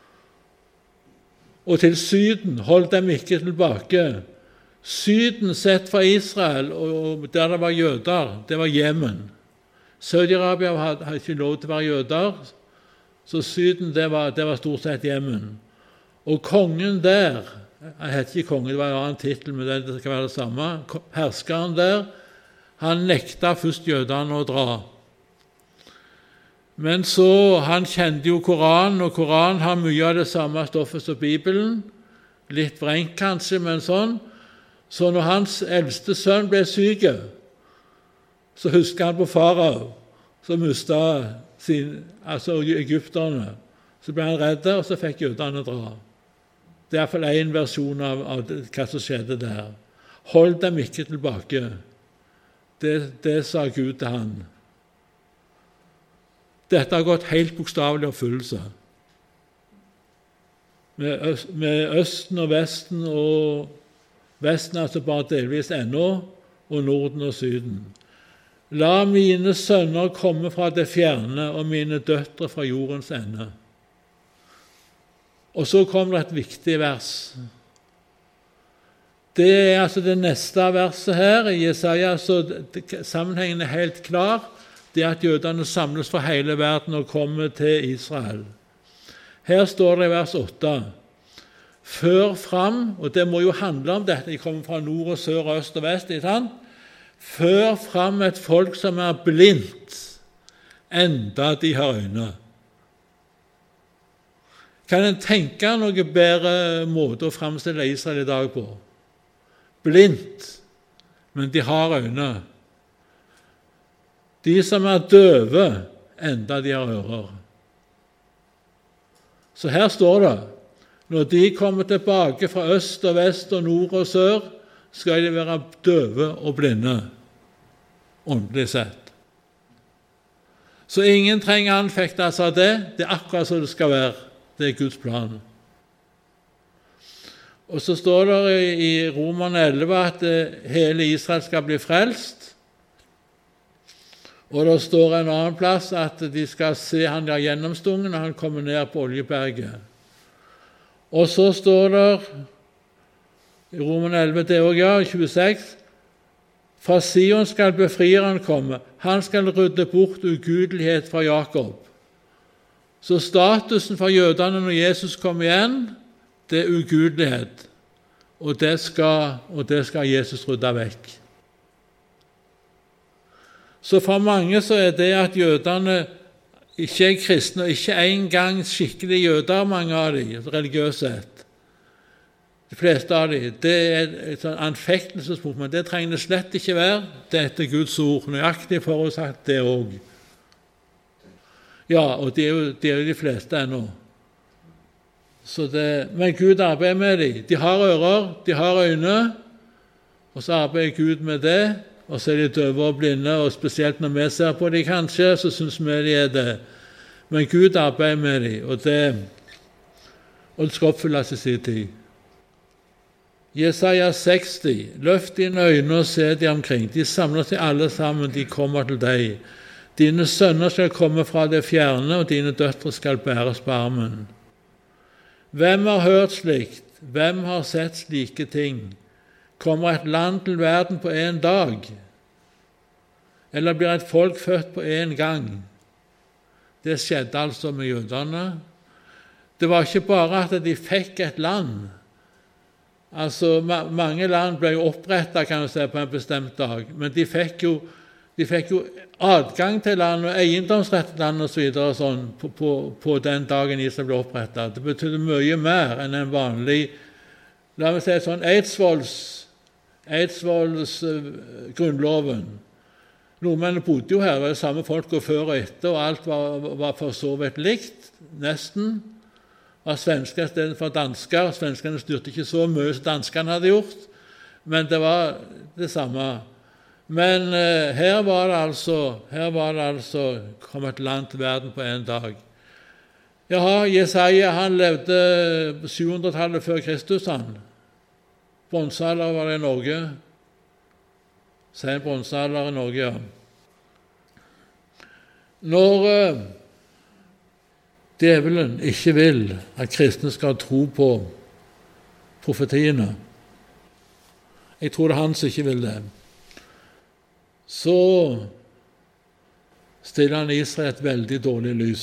Og til Syden, hold dem ikke tilbake. Syden sett fra Israel, og der det var jøder, det var Jemen. Saudi-Arabia hadde, hadde ikke lov til å være jøder, så Syden det var, det var stort sett Jemen. Og kongen der, han het ikke kongen, det var en annen titel, men det skal være det samme, herskeren der, han nekta først jødene å dra. Men så, han kjente jo Koranen, og Koranen har mye av det samme stoffet som Bibelen, litt vrengt kanskje, men sånn. Så når hans eldste sønn ble syk, så husket han på farao, som mistet sin, altså egypterne. Så ble han redd, og så fikk jødene dra. Det er i hvert fall en versjon av, av det, hva som skjedde der. Hold dem ikke tilbake. Det, det sa Gud til han. Dette har gått helt bokstavelig oppfyllelse. Med, med Østen og Vesten og Vesten altså bare delvis ennå, og Norden og Syden. La mine sønner komme fra det fjerne, og mine døtre fra jordens ende. Og så kommer det et viktig vers. Det er altså det neste verset her i Jesaja, så sammenhengen er helt klar. Det er at jødene samles fra hele verden og kommer til Israel. Her står det i vers åtte. Før fram, og det må jo handle om dette, de kommer fra nord og sør, øst og vest, ikke sant? Før fram et folk som er blindt, enda de har øyne. Kan en tenke noe bedre måte å fremstille Israel i dag på? Blindt, men de har øyne. De som er døve, enda de har ører. Så her står det, når de kommer tilbake fra øst og vest og nord og sør, skal de være døve og blinde, åndelig sett. Så ingen trenger anfekte seg av det. Det er akkurat som det skal være. Det er Guds plan. Og så står det i Romerne elleve at hele Israel skal bli frelst. Og det står en annen plass at de skal se han der gjennomstungen når han kommer ned på Oljeberget. Og så står det i Romerne elleve, det også, ja, tjueseks, fra Sion skal befrieren komme. Han skal rydde bort ugudelighet fra Jakob. Så statusen for jødene når Jesus kommer igjen, det er ugudelighet. Og det skal, og det skal Jesus rydde vekk. Så for mange så er det at jødene ikke er kristne, og ikke engang skikkelig jøder, mange av de, religiøst sett. De fleste av de, det er et sånn anfektelsespunkt, men det trenger det slett ikke være. Det er etter Guds ord, nøyaktig forutsagt det også. Ja, og det er jo, det er jo de fleste ennå. Så det, men Gud arbeider med dem. De har ører, de har øyne, og så arbeider Gud med det, og så er de døve og blinde, og spesielt når vi ser på dem kanskje, så synes vi de er det. Men Gud arbeider med dem, og det, og det skal oppfylles i sin tid. Jesaja seksti, løft dine øyne og se de omkring. De samler seg alle sammen, de kommer til deg. Dine sønner skal komme fra det fjerne, og dine døtre skal bæres på armen. Hvem har hørt slikt? Hvem har sett slike ting? Kommer et land til verden på en dag? Eller blir et folk født på en gang? Det skjedde altså med jødene. Det var ikke bare at de fikk et land. Altså, mange land ble jo opprettet, kan du si, på en bestemt dag, men de fikk jo, de fikk jo adgang til land og eiendomsrett til land og så videre og sånn på, på, på den dagen Israel ble opprettet. Det betydde mye mer enn en vanlig, la meg si sånn, Eidsvolls, Eidsvolls uh, grunnloven. Nordmennene bodde jo her, det var det samme folk og før og etter, og alt var, var for så vidt likt, nesten. Var svensker i stedet for dansker. Svenskene styrte ikke så mye som danskene hadde gjort, men det var det samme. Men uh, her var det altså, her var det altså kom et land til verden på en dag. Jaha, Jesaja, han levde på sju hundre-tallet før Kristus, han. Bronsealder var det i Norge. Sen bronsealder i Norge, ja. Når uh, djevelen ikke vil at kristne skal tro på profetiene, jeg tror det er han som ikke vil det, så stiller han Israel et veldig dårlig lys.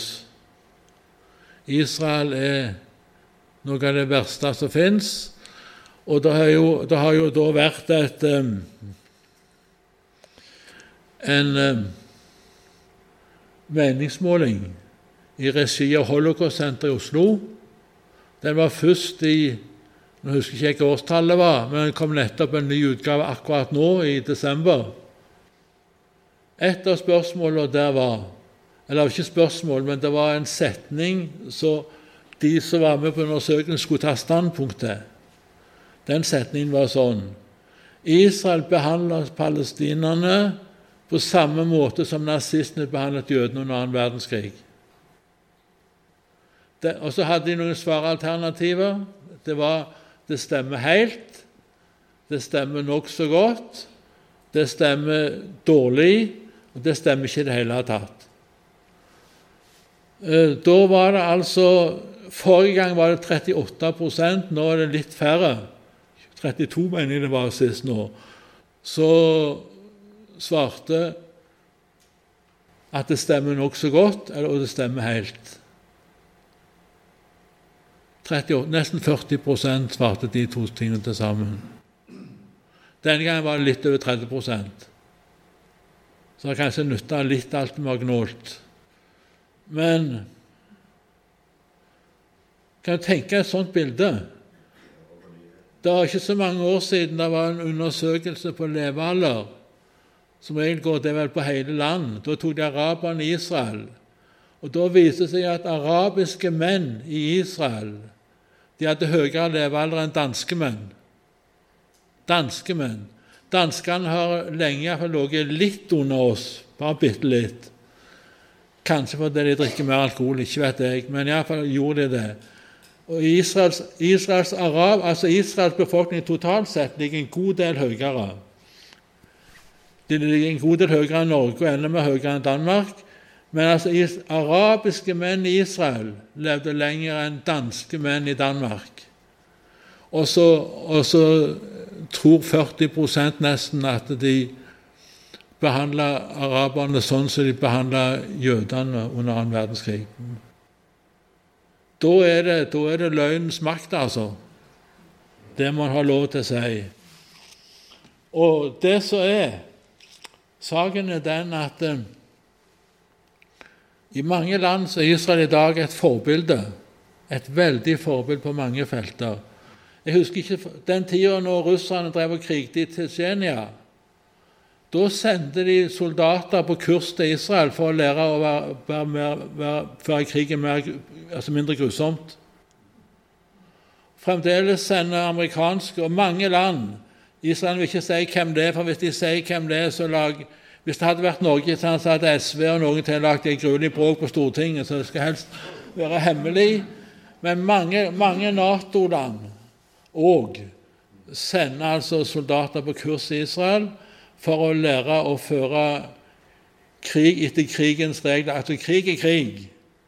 Israel er noe av det verste som finnes, og det har jo, det har jo da vært et, um, en um, meningsmåling i regi av Holocaust-senteret i Oslo. Den var først i, nå husker jeg ikke hva årstallet var, men det kom nettopp en ny utgave akkurat nå i desember. Et av spørsmålene der var, eller ikke spørsmål, men det var en setning så de som var med på undersøkelsen skulle ta standpunkt til. Den setningen var sånn: Israel behandler palestinerne på samme måte som nazistene behandlet jødene under annen verdenskrig. Det, og så hadde de noen svaralternativer. Det var, det stemmer helt, det stemmer nok så godt, det stemmer dårlig, og det stemmer ikke i det hele tatt. Da var det altså, forrige gang var det trettiåtte prosent, nå er det litt færre, trettito mener jeg det var sist nå, så svarte at det stemmer nok så godt, og det stemmer helt. trettioåtte, nesten førti prosent svarte de to tingene til sammen. Denne gangen var det litt over tretti prosent. Så det kanskje nyttet litt alt magnalt. Men kan du tenke et sånt bilde? Det er ikke så mange år siden det var en undersøkelse på levealder, som egentlig går det vel på hele land. Da tok de araberne i Israel. Og da viste det seg at arabiske menn i Israel, de hadde høyere levealder enn danske menn. Danske menn. Danskene har lenge i hvert fall ligget litt under oss, bare bitte litt. Kanskje fordi de drikker mer alkohol, ikke vet jeg, men i hvert fall gjorde de det. Og Israels, Israels arab, altså Israels befolkning totalt sett ligger en god del høyere. De ligger en god del høyere enn Norge, og enda mer høyere enn Danmark. Men altså, arabiske menn i Israel levde lenger enn danske menn i Danmark. Og så, og så tror førti prosent nesten at de behandler araberne sånn som de behandler jødene under annen verdenskrig. Da er det, da er det løgnens makt, altså. Det man har lov til å si. Og det som er, saken er den at eh, i mange land så er Israel i dag et forbilde, et veldig forbilde på mange felter. Jeg husker ikke den tiden når russerne drev og krigte i Tsjetsjenia. Da sendte de soldater på kurs til Israel for å lære å være, være, være, være, føre krigen mer, altså mindre grusomt. Fremdeles sender amerikanske og mange land. Israel vil ikke si hvem det er, for hvis de sier hvem det er, så lag... Hvis det hadde vært Norge, så hadde S V og noen til lagt en gruelig bråk på Stortinget, så det skal helst være hemmelig. Men mange, mange NATO-land og sender altså soldater på kurs i Israel for å lære å føre krig etter krigens regler. Altså krig er krig.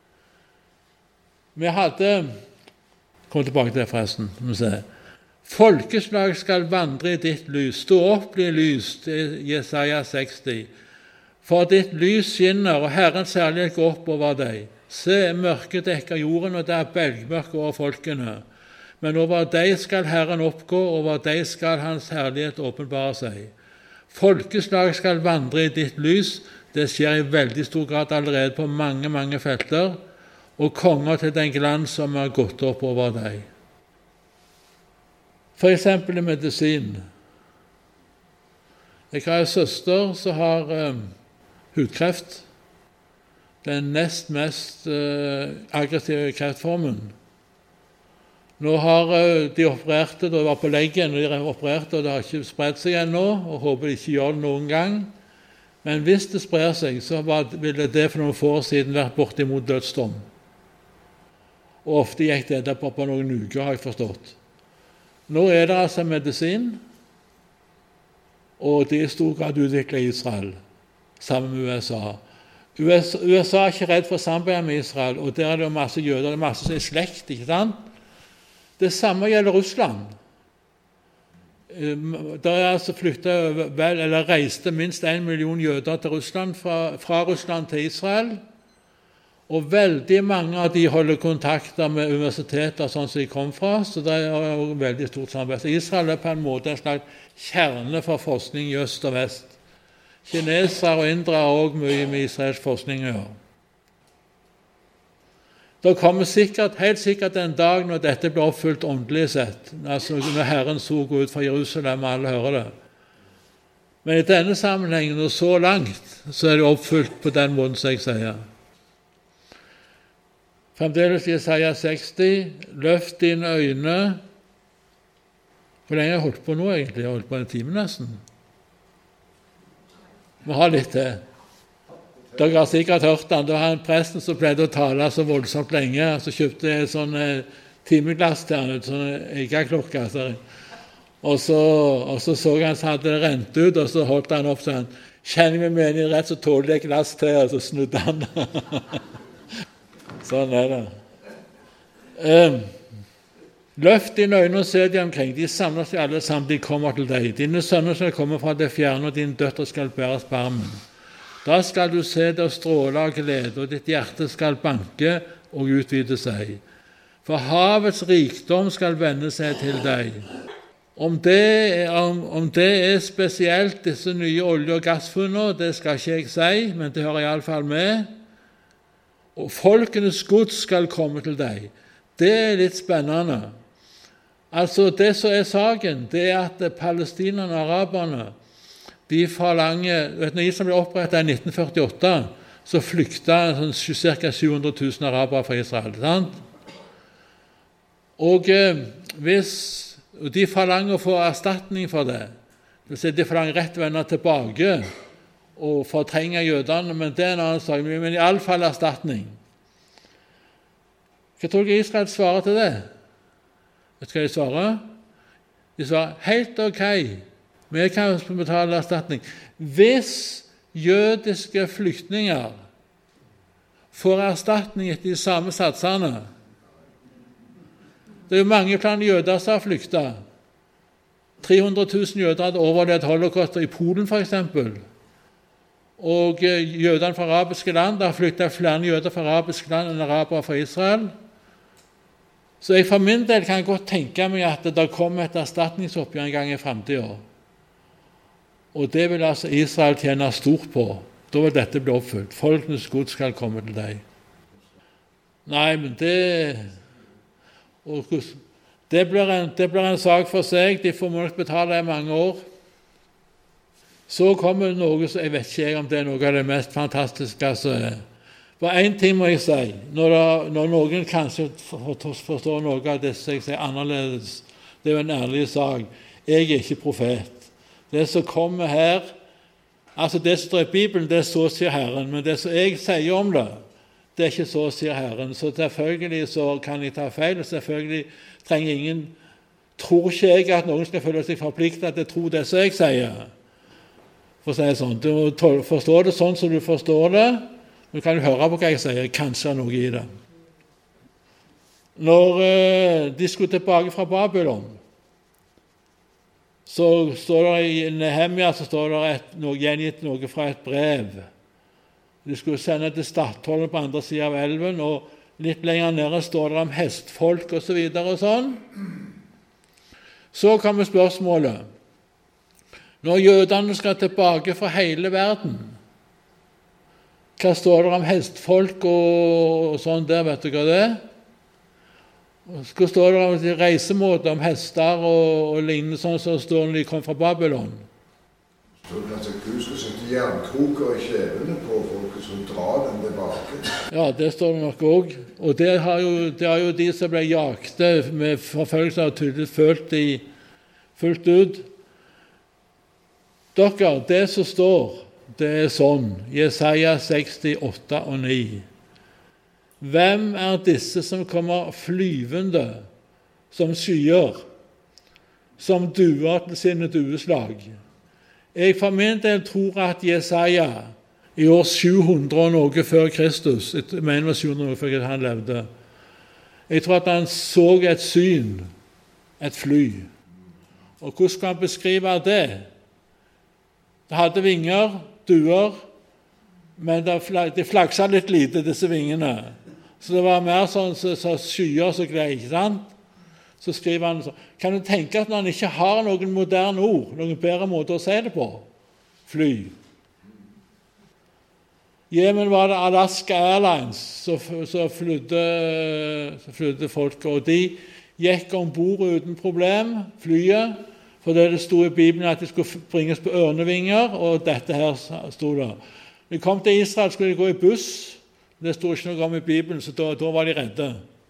Vi hadde, kom tilbake til det forresten, må vi se. Folkeslag skal vandre i ditt lys, stå opp, bli lys, Jesaja seksti. For ditt lys skinner, og Herrens herlighet går opp over deg. Se, mørket dekker jorden, og det er belgmørke over folkene. Men over deg skal Herren oppgå, over deg skal hans herlighet åpenbare seg. Folkeslag skal vandre i ditt lys, det skjer i veldig stor grad allerede på mange, mange felter, og konger til den glans som har gått opp over deg. For eksempel i medisin. Jeg har en søster som har um, hudkreft. Den nest mest uh, aggressive kreftformen. Nå har uh, de opererte, da jeg var på leggen, og de opererte, og det har ikke spredt seg ennå, og håper de ikke gjør det noen gang. Men hvis det sprer seg, så var, ville det for noen få år siden vært bortimot dødsdom. Og ofte gikk det etterpå på noen uker, har jeg forstått. Nå er det altså medisin, og det er i stor grad utviklet i Israel, sammen med U S A. U S A, U S A er ikke redd for samarbeid med Israel, og der er det masse jøder, det er masse som er slekt, ikke sant? Det samme gjelder Russland. Der er altså flyttet, vel, eller reiste minst en million jøder til Russland, fra, fra Russland til Israel, og veldig mange av de holder kontakter med universiteter sånn som de kom fra, så det er jo veldig stort samarbeid. Så Israel er på en måte en slags kjerne for forskning i øst og vest. Kinesere og indere har også mye med Israels forskning å gjøre. Det kommer sikkert, helt sikkert en dag når dette blir oppfylt åndelig sett, altså når Herren så går ut fra Jerusalem, og alle hører det. Men i denne sammenhengen, og så langt, så er det oppfylt på den måten som jeg sier. Fremdeles Jesaja seksti, løft dine øyne. Hvor lenge har jeg holdt på nå egentlig? Jeg har holdt på en time nesten. Vi har litt til. Dere har sikkert hørt den. Det var en presten som pleide å tale så voldsomt lenge, så kjøpte jeg sånn timeglass til han, sånn eggeklokke. Og så, og så så han så hadde det rent ut, og så holdt han opp sånn, kjenner vi meningen rett, så tåler jeg et glass til, og så snudde han. Sånn er det. Um, Løft dine øyne og se de omkring. De samler seg alle sammen, de kommer til deg. Dine sønner skal komme fra det fjerne, og dine døtre skal bære sparmen. Da skal du se det og stråle av glede, og ditt hjerte skal banke og utvide seg. For havets rikdom skal vende seg til deg. Om det, om, om det er spesielt disse nye olje- og gassfunner, det skal ikke jeg si, men det hører i alle fall med. Og folkenes gods skal komme til deg. Det er litt spennende. Altså, det som er saken, det er at palestinerne og araberne, de forlanger, vet du, når Israel ble opprettet i nitten førtiåtte, så flyktet sånn, ca. sju hundre tusen arabere fra Israel, sant? Og eh, hvis og de forlanger å få erstatning for det, det vil si de forlanger rett å vende tilbake og fortrenge jødene, men det er en annen sak, men i alle fall erstatning. Hva tror du Israel svarer til det? Vet du hva de svarer? De svarer, helt ok, vi kan betale erstatning. Hvis jødiske flyktninger får erstatning etter de samme satsene, det er jo mange planer jøder som har flyktet. tre hundre tusen jøder hadde overlevd holocaust i Polen, for eksempel. Og jødene fra arabiske land, det har flyktet flere jøder fra arabiske land enn arabere fra Israel. Så jeg for min del kan godt tenke meg at det kommer et erstatningsoppgjør en gang i fremtiden. Og det vil altså Israel tjene stort på. Da vil dette bli oppfylt. Folkenes gods skal komme til deg. Nei, men det... Og det blir, en, det blir en sak for seg. De får nok betale i mange år. Så kommer noe som jeg vet ikke om det er noe av det mest fantastiske som er. For en ting må jeg si, når, det, når noen kanskje forstår noe av det som jeg sier annerledes, det er jo en ærlig sak. Jeg er ikke profet. Det som kommer her, altså det som står i Bibelen, det er så sier Herren, men det som jeg sier om det, det er ikke så sier Herren. Så selvfølgelig så kan jeg ta feil, og selvfølgelig trenger ingen, tror ikke jeg at noen skal føle seg forpliktet til å tro det som jeg sier. For å si det sånn, du må forstå det sånn som du forstår det. Du kan jo høre på hva jeg sier, kanskje noe i det. Når eh, de skulle tilbake fra Babylon, så står det i Nehemia så står det et, noe, gjengitt noe fra et brev. De skulle sende til Stadtholmen på andre siden av elven, og litt lenger nede står det om hestfolk og så videre og sånn. Så kommer spørsmålet. Når jødene skal tilbake fra hele verden, hva står det om hestfolk og sånn der, vet du hva det er? Hva står det om reisemåter, om hester og, og lignende sånn som står når de kom fra Babylon?
Så kanskje Gud skal sette jernkroker i kjevene på folket som drar dem tilbake?
Ja, det står det nok også. Og det har jo, det har jo de som ble jakte med forfølgelse og tydelig følt de fullt ut. Dere, det som står, det er sånn, Jesaja sekstiåtte og ni. Hvem er disse som kommer flyvende som skyer, som duer til sine dueslag? Jeg for min del tror at Jesaja i år sju hundre og noe før Kristus, jeg mener det var sju hundre og noe før han levde, jeg tror at han så et syn, et fly. Og hvordan skal han beskrive det? Det hadde vinger, duer, men de flaksa litt lite, disse vingene. Så det var mer sånn så, så skyer så gled, ikke sant? Så skriver han sånn. Kan du tenke at når han ikke har noen moderne ord, noen bedre måter å si det på? Fly. I Jemen var det Alaska Airlines som flydde, flydde folk, og de gikk ombord uten problem, flyet, for det stod i Bibelen at de skulle bringes på ørnevinger, og dette her stod det. Når de kom til Israel, skulle de gå i buss. Det stod ikke noe om i Bibelen, så da, da var de redde.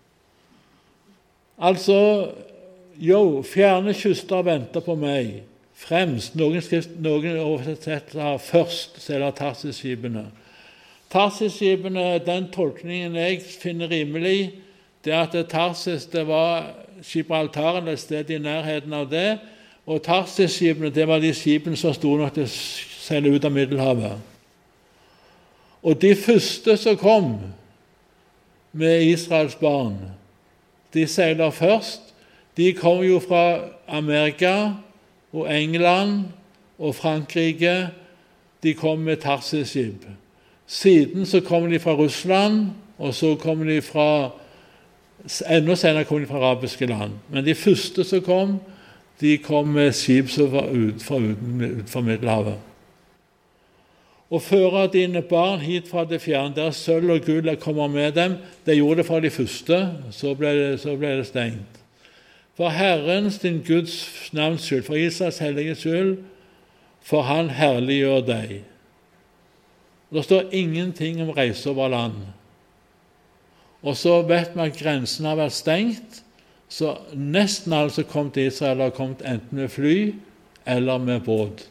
Altså, jo, fjerne kyster venter på meg. Fremst, noen, skrift, noen oversettelser først, så er det Tarsis-skipene. Tarsis-skipene, den tolkningen jeg finner rimelig, det er at Tarsis, det var Gibraltar, eller et sted i nærheten av det, Og Tarsis-skipene, det var de skipene som sto nok til å seile ut av Middelhavet. Og de første som kom med Israels barn, de seiler først. De kom jo fra Amerika og England og Frankrike. De kom med Tarsis-skip. Siden så kom de fra Russland, og så kom de fra, enda senere kom de fra arabiske land. Men de første som kom, de kom med skip som var ut fra, ut fra Middelhavet. Og føre dine barn hit fra det fjerne, der sølv og gull kommer med dem, det gjorde det for de første, så ble det, så ble det stengt. For Herrens, din Guds navns skyld, for Israels hellige skyld, for han herliggjør deg. Det står ingenting om reise over land. Og så vet man at grensen har vært stengt, så nesten alle som kom til Israel har kommet enten med fly eller med båt.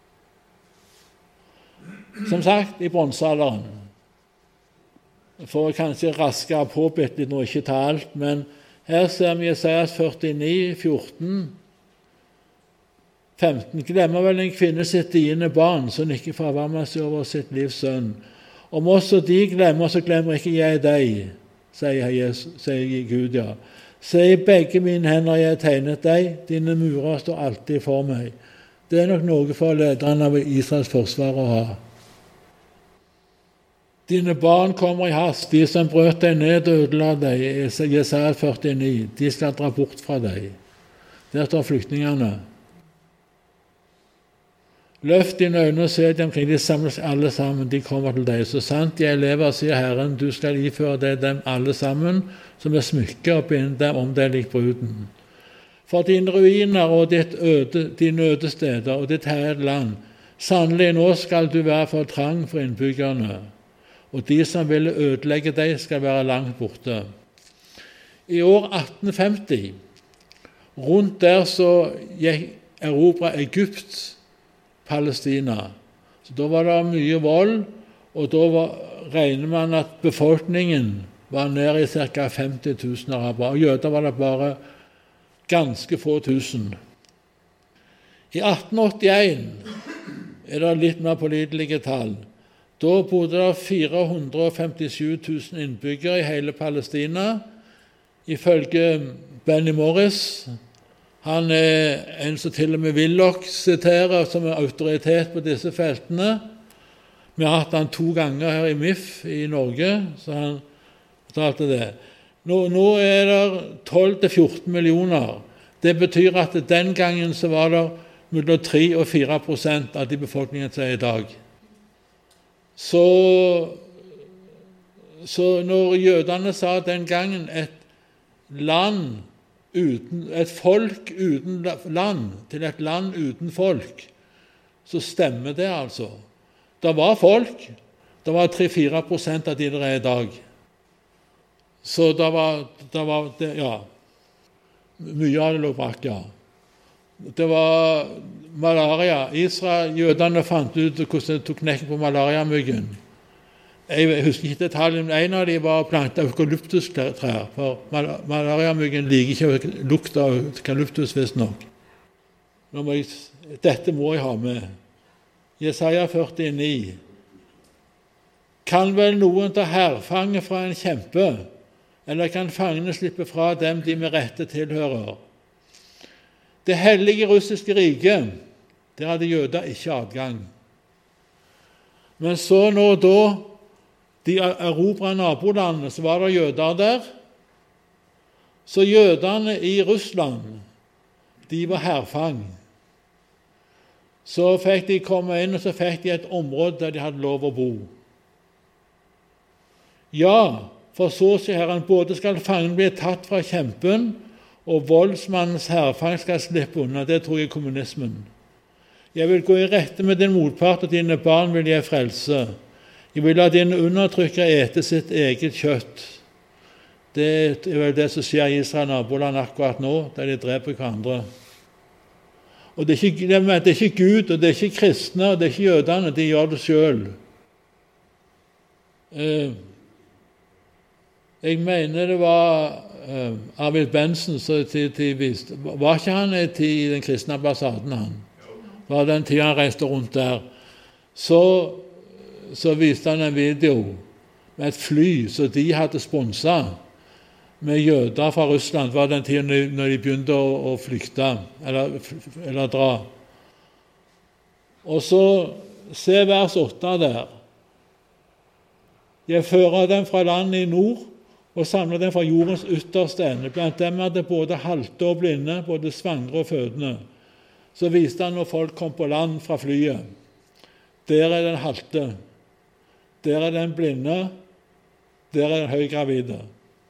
Som sagt, i bronsealderen. For kanskje raskere på bitte litt nå, ikke ta alt, men her ser vi Jesajas førtini, fjorten, femten. Glemmer vel en kvinne sitt diende barn, så hun ikke forvarmer seg over sitt livs sønn. Om også de glemmer, så glemmer ikke jeg deg, sier, Jesus, sier Gud, ja. Se, i begge mine hender jeg har tegnet deg, dine murer står alltid for meg. Det er nok noe for lederen av Israels forsvar å ha. Dine barn kommer i hast, de som brøt deg ned og ødela deg, Jesajas førtini, de skal dra bort fra deg. Der står flyktningene. Løft dine øyne og se dem omkring, de samles alle sammen, de kommer til deg. Så sant jeg lever, sier Herren, du skal iføre deg dem alle sammen, som er smykke og binde dem om deg lik bruden. For dine ruiner og ditt øde, dine øde steder og ditt herret land, sannelig nå skal du være for trang for innbyggerne, og de som ville ødelegge deg skal være langt borte. I år atten femti, rundt der så erobret Egypt Palestina. Så da var det mye vold, og da var, regner man at befolkningen var nede i ca. femti tusen araber, og jøder var det bare ganske få tusen. I atten åttien er det litt mer pålitelige tall. Da bodde det fire hundre femtisju tusen innbyggere i hele Palestina. Ifølge Benny Morris, han er en som til og med Willoch siterer som er autoritet på disse feltene. Vi har hatt han to ganger her i M I F i Norge, så han fortalte det. Nå, nå er det tolv til fjorten millioner. Det betyr at den gangen så var det mellom tre og fire prosent av de befolkningen som er i dag. Så, så når jødene sa den gangen et land uten, et folk uten land til et land uten folk, så stemmer det altså. Det var folk, det var tre til fire prosent av de der er i dag. Så det var, det var det, ja, mye av det lå bak, ja. Det var malaria. Israel, jødene fant ut hvordan de tok knekken på malariamyggen. Jeg husker ikke detaljen, men en av dem var plantet eukalyptustrær, for mal malariamyggen liker ikke lukta av eukalyptus, visst nok. Dette må jeg ha med. Jesaja førtini. Kan vel noen ta hærfange fra en kjempe, eller kan fangene slippe fra dem de med rette tilhører? Det hellige russiske riket, der hadde jøder ikke adgang. Men så nå da de erobret nabolandene, så var det jøder der. Så jødene i Russland, de var hærfang. Så fikk de komme inn, og så fikk de et område der de hadde lov å bo. Ja, for så sier Herren, både skal fangen bli tatt fra kjempen, og voldsmannens hærfang skal slippe unna. Det tror jeg kommunismen. Jeg vil gå i rette med din motpart, og dine barn vil jeg frelse. Jeg vil la dine undertrykkere ete sitt eget kjøtt. Det er vel det som skjer i Israel naboland akkurat nå, der de dreper hverandre. Og det er, ikke, det er ikke Gud, og det er ikke kristne, og det er ikke jødene, de gjør det selv. Jeg mener det var uh, Arvid Benson, så til, til vist, var ikke han i den kristne ambassaden, han? Var den tiden han reiste rundt der. Så, så viste han en video med et fly som de hadde sponset med jøder fra Russland. Det var den tiden når de begynte å, å flykte, eller, eller dra. Og så se vers åtte der. Jeg fører dem fra landet i nord, og samler dem fra jordens ytterste ende. Blant dem er det både halte og blinde, både svangre og fødende. Så viste han når folk kom på land fra flyet. Der er den halte, der er den blinde, der er den høygravide.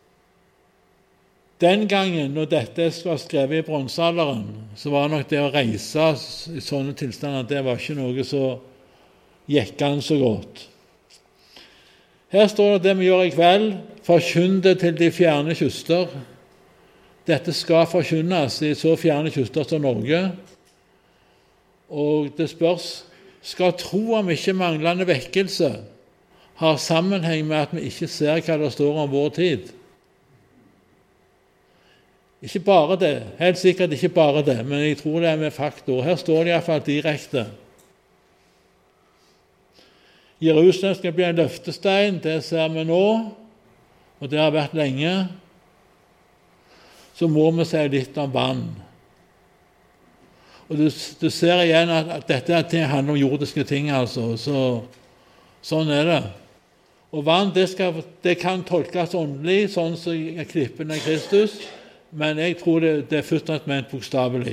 Den gangen, når dette var skrevet i bronsealderen, så var nok det å reise i sånne tilstander, det var ikke noe så gjekkende så godt. Her står det det vi gjør i kveld, forkynn det til de fjerne kyster. Dette skal forkynnes i så fjerne kyster som Norge. Og det spørs, skal tro om ikke manglende vekkelse har sammenheng med at vi ikke ser hva det står om vår tid. Ikke bare det, helt sikkert ikke bare det, men jeg tror det er med faktor. Her står det i hvert fall direkte. Jerusalem skal bli en løftestein, det ser vi nå, og det har vært lenge. Så må vi si litt om vann. Og du, du ser igjen at, at dette ting handler om jordiske ting, altså. Så, sånn er det. Og vann, det, skal, det kan tolkes åndelig, sånn som klippen av Kristus, men jeg tror det, det er først og fremst bokstavelig.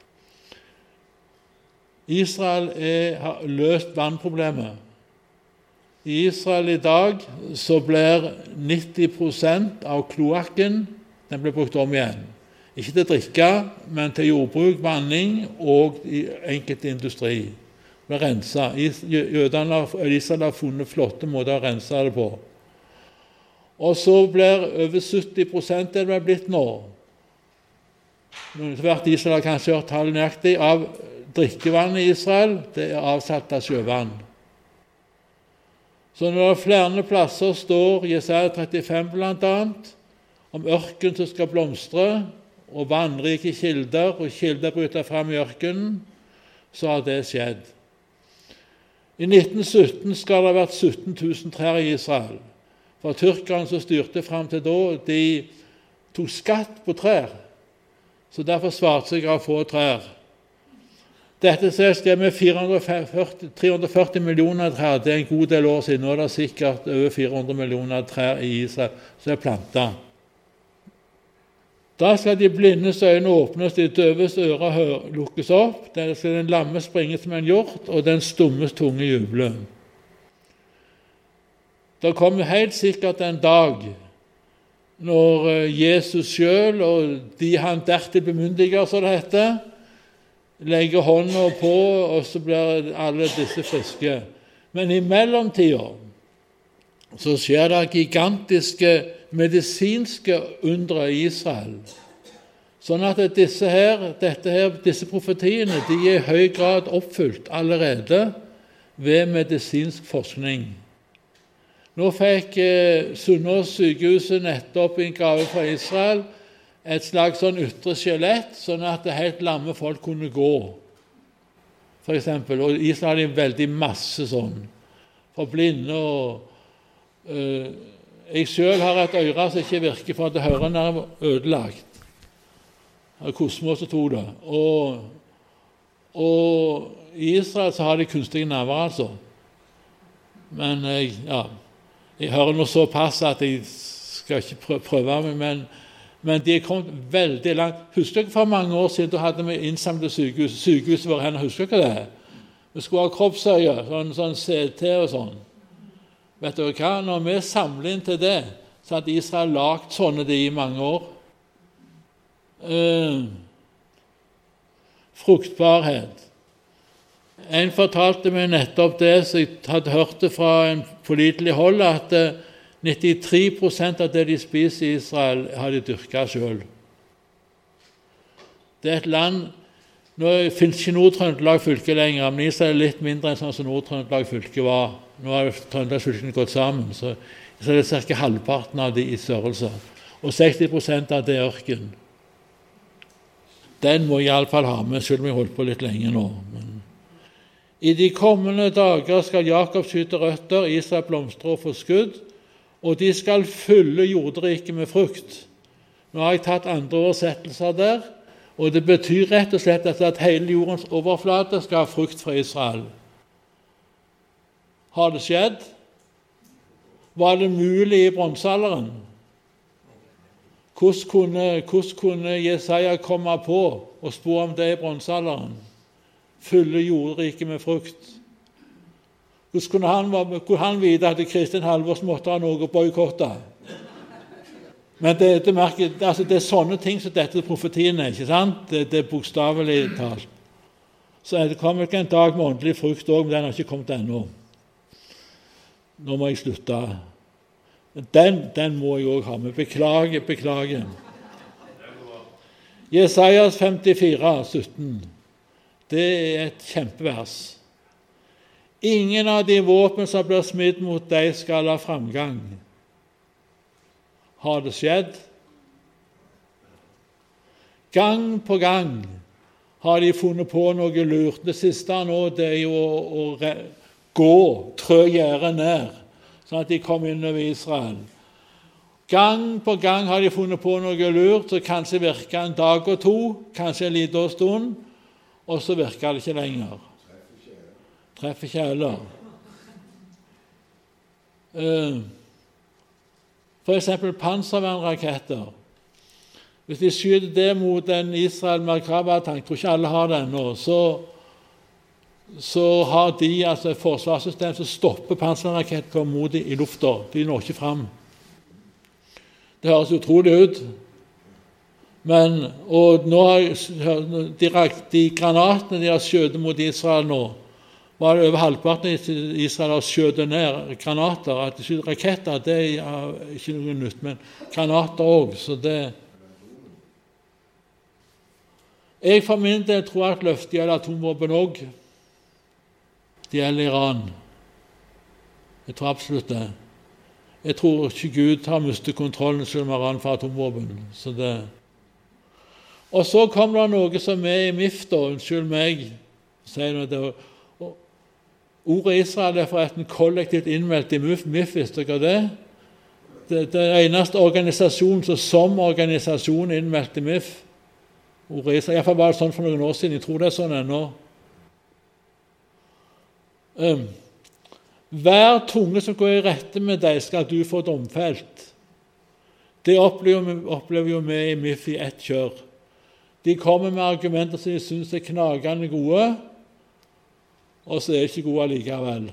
Israel er, har løst vannproblemet. I Israel i dag så blir nitti prosent av kloakken den blir brukt om igjen. Ikke til drikke, men til jordbruk, vanning og i enkelte industri. Det blir renset. Jødene og Israel har funnet flotte måter å rense det på. Og så blir over sytti prosent det blir blitt nå. Hvert Israel har kanskje hørt tallet nøyaktig av drikkevann i Israel, det er avsatt av sjøvann. Så når det flere plasser står Jesaja trettifem blant annet, om ørken som skal blomstre, og vannrike kilder, og kilder bryter frem i ørkenen, så har det skjedd. I nitten sytten skal det ha vært sytten tusen trær i Israel. For tyrkerne som styrte frem til da, de tok skatt på trær. Så derfor svarte seg av få trær. Dette selskapet med tre hundre og førti millioner trær, det er en god del år siden. Nå er det sikkert over fire hundre millioner trær i Israel som er plantet. Da skal de blindes øyne åpnes, de døves ører lukkes opp, der skal den lamme springe som en hjort, og den stummes tunge juble. Det kommer helt sikkert en dag når Jesus selv og de han dertil bemyndiger, så det heter, legger hånda på, og så blir alle disse friske. Men i mellomtiden så skjer det gigantiske medisinske undre i Israel. Sånn at disse, her, dette her, disse profetiene de er i høy grad oppfylt allerede ved medisinsk forskning. Nå fikk eh, Sunnaas sykehuset nettopp en gave fra Israel, et slags sånn ytre skjelett, sånn at det helt lamme folk kunne gå, for eksempel. Og Israel er veldig masse sånn, for blinde og øh, jeg selv har et øre som ikke virker, for at høren er ødelagt. Kosmos og tog det. Og, og i Israel så har de kunstige nerver, altså. Men jeg, ja, jeg hører noe såpass at jeg skal ikke prøve meg, men, men de er kommet veldig langt. Husker dere for mange år siden, da hadde vi innsamlet sykehus. Sykehuset var henne, husker dere det? Vi skulle ha kroppsøye, sånn, sånn C T og sånn. Vet dere hva? Når vi samler inn til det, så hadde Israel lagt sånne de i mange år. Uh, fruktbarhet. En fortalte meg nettopp det, så jeg hadde hørt det fra en pålitelig hold, at nittitre prosent av det de spiser i Israel, har de dyrket selv. Det er et land, nå finnes ikke Nord-Trøndelag fylke lenger, men Israel er litt mindre enn sånn som Nord-Trøndelag fylke var. Nå har Trøndelag fylkene gått sammen, så, så er det cirka halvparten av de i størrelse. og seksti prosent av det er ørken. Den må jeg i alle fall ha med, selv om jeg holdt på litt lenge nå. Men i de kommende dager skal Jakob skyte røtter, Israel blomstre og få skudd, og de skal fylle jordriket med frukt. Nå har jeg tatt andre oversettelser der, og det betyr rett og slett at hele jordens overflate skal ha frukt fra Israel. Har det skjedd? Var det mulig i bronsealderen? Hvordan kunne, hvordan kunne Jesaja komme på og spå om det i bronsealderen? Fylle jordriket med frukt. Hvordan kunne han, kunne han vite at Kristin Halvorsen måtte ha noe å boikotte? Men det, det, merker, altså det er sånne ting som dette profetien er, ikke sant? Det, det er bokstavelig talt. Så det kommer ikke en dag med åndelig frukt også, men den har ikke kommet ennå. Nå må jeg slutte. Den, den må jeg også ha med. Beklager, beklager. Jesajas femtifire, sytten. Det er et kjempevers. Ingen av de våpen som blir smidd mot deg skal ha framgang. Har det skjedd? Gang på gang har de funnet på noe lurt. Det siste nå, det er jo å, å gå, trø gjerdet ned, sånn at de kom inn over Israel. Gang på gang har de funnet på noe lurt, så kanskje virker en dag og to, kanskje en liten stund, og så virker det ikke lenger. Treffer ikke heller. Uh, for eksempel panservernraketter. Hvis de skyter det mot en Israel-Merkava-tank, tror ikke alle har det ennå, så, så har de altså et forsvarssystem som stopper panservernraketter mot dem i lufta. De når ikke fram. Det høres utrolig ut. Men, og nå har de, de granatene de har skjøtet mot Israel nå, var det over halvparten i Israel har skjøtet ned granater. At de skjøter raketter, det er ikke noe nytt, men granater også, så det... Jeg for min del tror at løftet gjelder atomvåpen også. Det gjelder Iran. Jeg tror absolutt det. Jeg tror ikke Gud har mistet kontrollen selv om Iran får atomvåpen, så det... Og så kom det noe som er i M I F, da, unnskyld meg, sier det. Ordet Israel er forresten kollektivt innmeldt i M I F, M I F visste dere det? Det er den eneste organisasjonen som som organisasjon innmeldt i M I F. Ordet Israel, i hvert fall var det sånn for noen år siden, jeg tror det er sånn ennå. Um, hver tunge som går i rette med deg, skal du få domfelt. Det opplever, opplever jo vi i M I F i ett kjør. De kommer med argumenter som de synes er knagende gode, og så er de ikke gode likevel.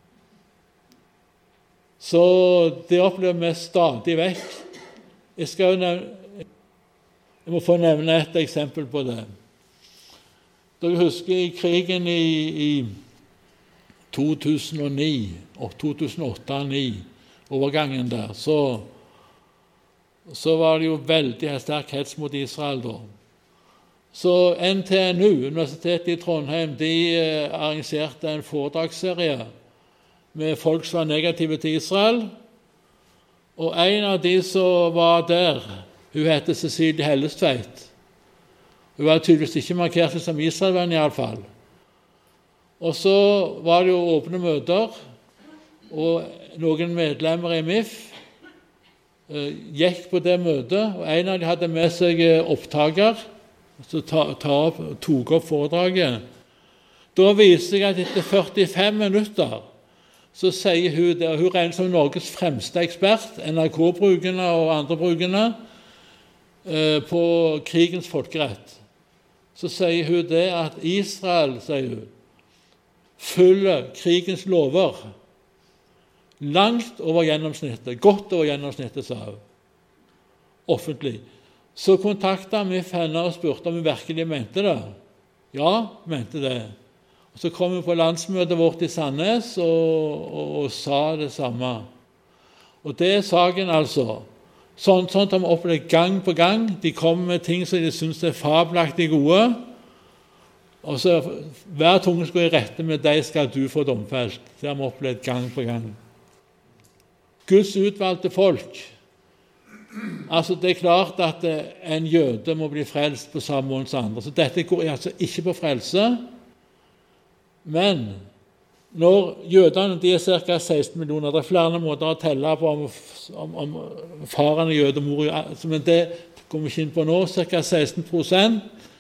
Så det opplever vi stadig vekk. Jeg, skal nevne, jeg må få nevne et eksempel på det. Dere husker i krigen i, i to tusen og ni, og to tusen og åtte og to tusen og ni, overgangen der, så, så var det jo veldig sterk hets mot Israel da. Så N T N U, Universitetet i Trondheim, de eh, arrangerte en foredragsserie med folk som var negative til Israel. Og en av de som var der, hun heter Cecilie Hellestveit. Hun var tydeligvis ikke markert som Israelvenn i alle fall. Og så var det jo åpne møter, og noen medlemmer i M I F eh, gikk på det møtet, og en av dem hadde med seg opptaker, så ta, ta opp, tok opp foredraget. Da viser jeg at etter førtifem minutter så sier hun det, og hun regner som Norges fremste ekspert, N R K-brukerne og andre brukerne, eh, på krigens folkerett. Så sier hun det at Israel, sier hun, følger krigens lover langt over gjennomsnittet, godt over gjennomsnittet, sa hun, offentlig. Så kontaktet M I F henne og spurte om hun virkelig mente det. Ja, mente det. Og så kom hun på landsmøtet vårt i Sandnes og, og, og sa det samme. Og det er saken altså. Sånn, sånt har vi opplevd gang på gang. De kommer med ting som de synes er fabelaktig gode. Og så hver tunge skal gå i rette med deg skal du få domfelt. Det har vi opplevd gang på gang. Guds utvalgte folk, Altså, det er klart at en jøde må bli frelst på samme måte som andre. Så dette går altså ikke på frelse. Men når jødene, de er ca. seksten millioner, det er flere måter å telle på om, om, om faren er jøde og mor er, men det kommer vi ikke inn på nå, ca. seksten prosent.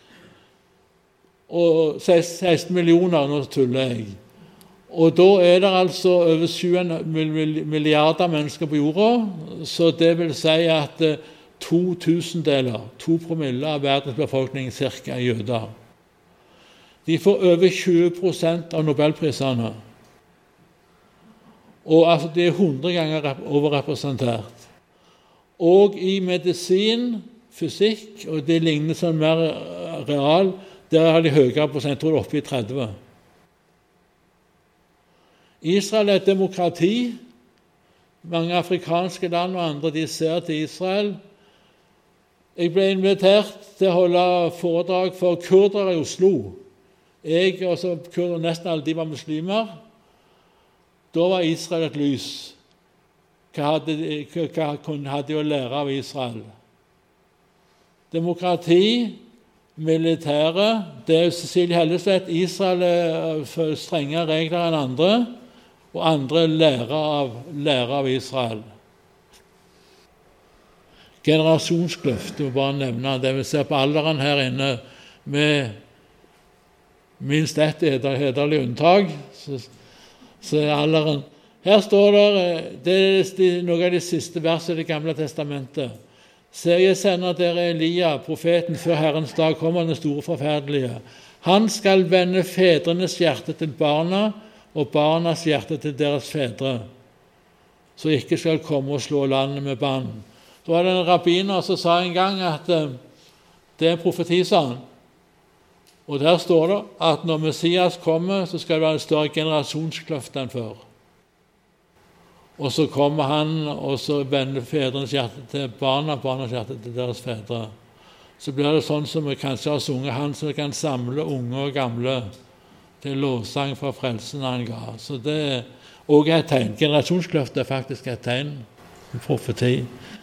Og seksten millioner, nå tuller jeg. Og da er det altså over sju milliarder mennesker på jorda, så det vil si at to tusendeler, to promille av verdens befolkning cirka er jøder. De får over tjue prosent av Nobelprisene. Og altså de er hundre ganger overrepresentert. Og i medisin, fysikk, og det ligner sånn mer real, der har de høyere prosent, jeg tror det er oppe i tretti. Israel er et demokrati. Mange afrikanske land og andre de ser til Israel. Jeg ble invitert til å holde foredrag for kurdere i Oslo. Jeg og så kurder, nesten alle de var muslimer. Da var Israel et lys. Hva hadde, hva hadde de å lære av Israel? Demokrati, militære, det er Cecilie Helleseth. Israel er for strenge regler enn andre, og andre lærer av, lærer av Israel. Generasjonskløft, det må bare nevne det. Vi ser på alderen her inne med minst ett hederlig unntak, så, så er alderen. Her står det, det er noen av de siste versene i Det gamle testamentet. Se, jeg sender dere Elia, profeten, før Herrens dag kommer den store forferdelige. Han skal vende fedrenes hjerte til barna, og barnas hjerte til deres fedre, så ikke skal komme og slå landet med bann. Da var det en rabbiner som sa en gang at uh, det er en profeti, sa han. Og der står det at når Messias kommer, så skal det være en større generasjonskløft enn før. Og så kommer han, og så vender fedrenes hjerte til barna, barnas hjerte til deres fedre. Så blir det sånn som vi kanskje har sunget, han som kan samle unge og gamle til lovsang for frelsen han ga. Så det er også et tegn. Generasjonskløft er faktisk et tegn, en profeti.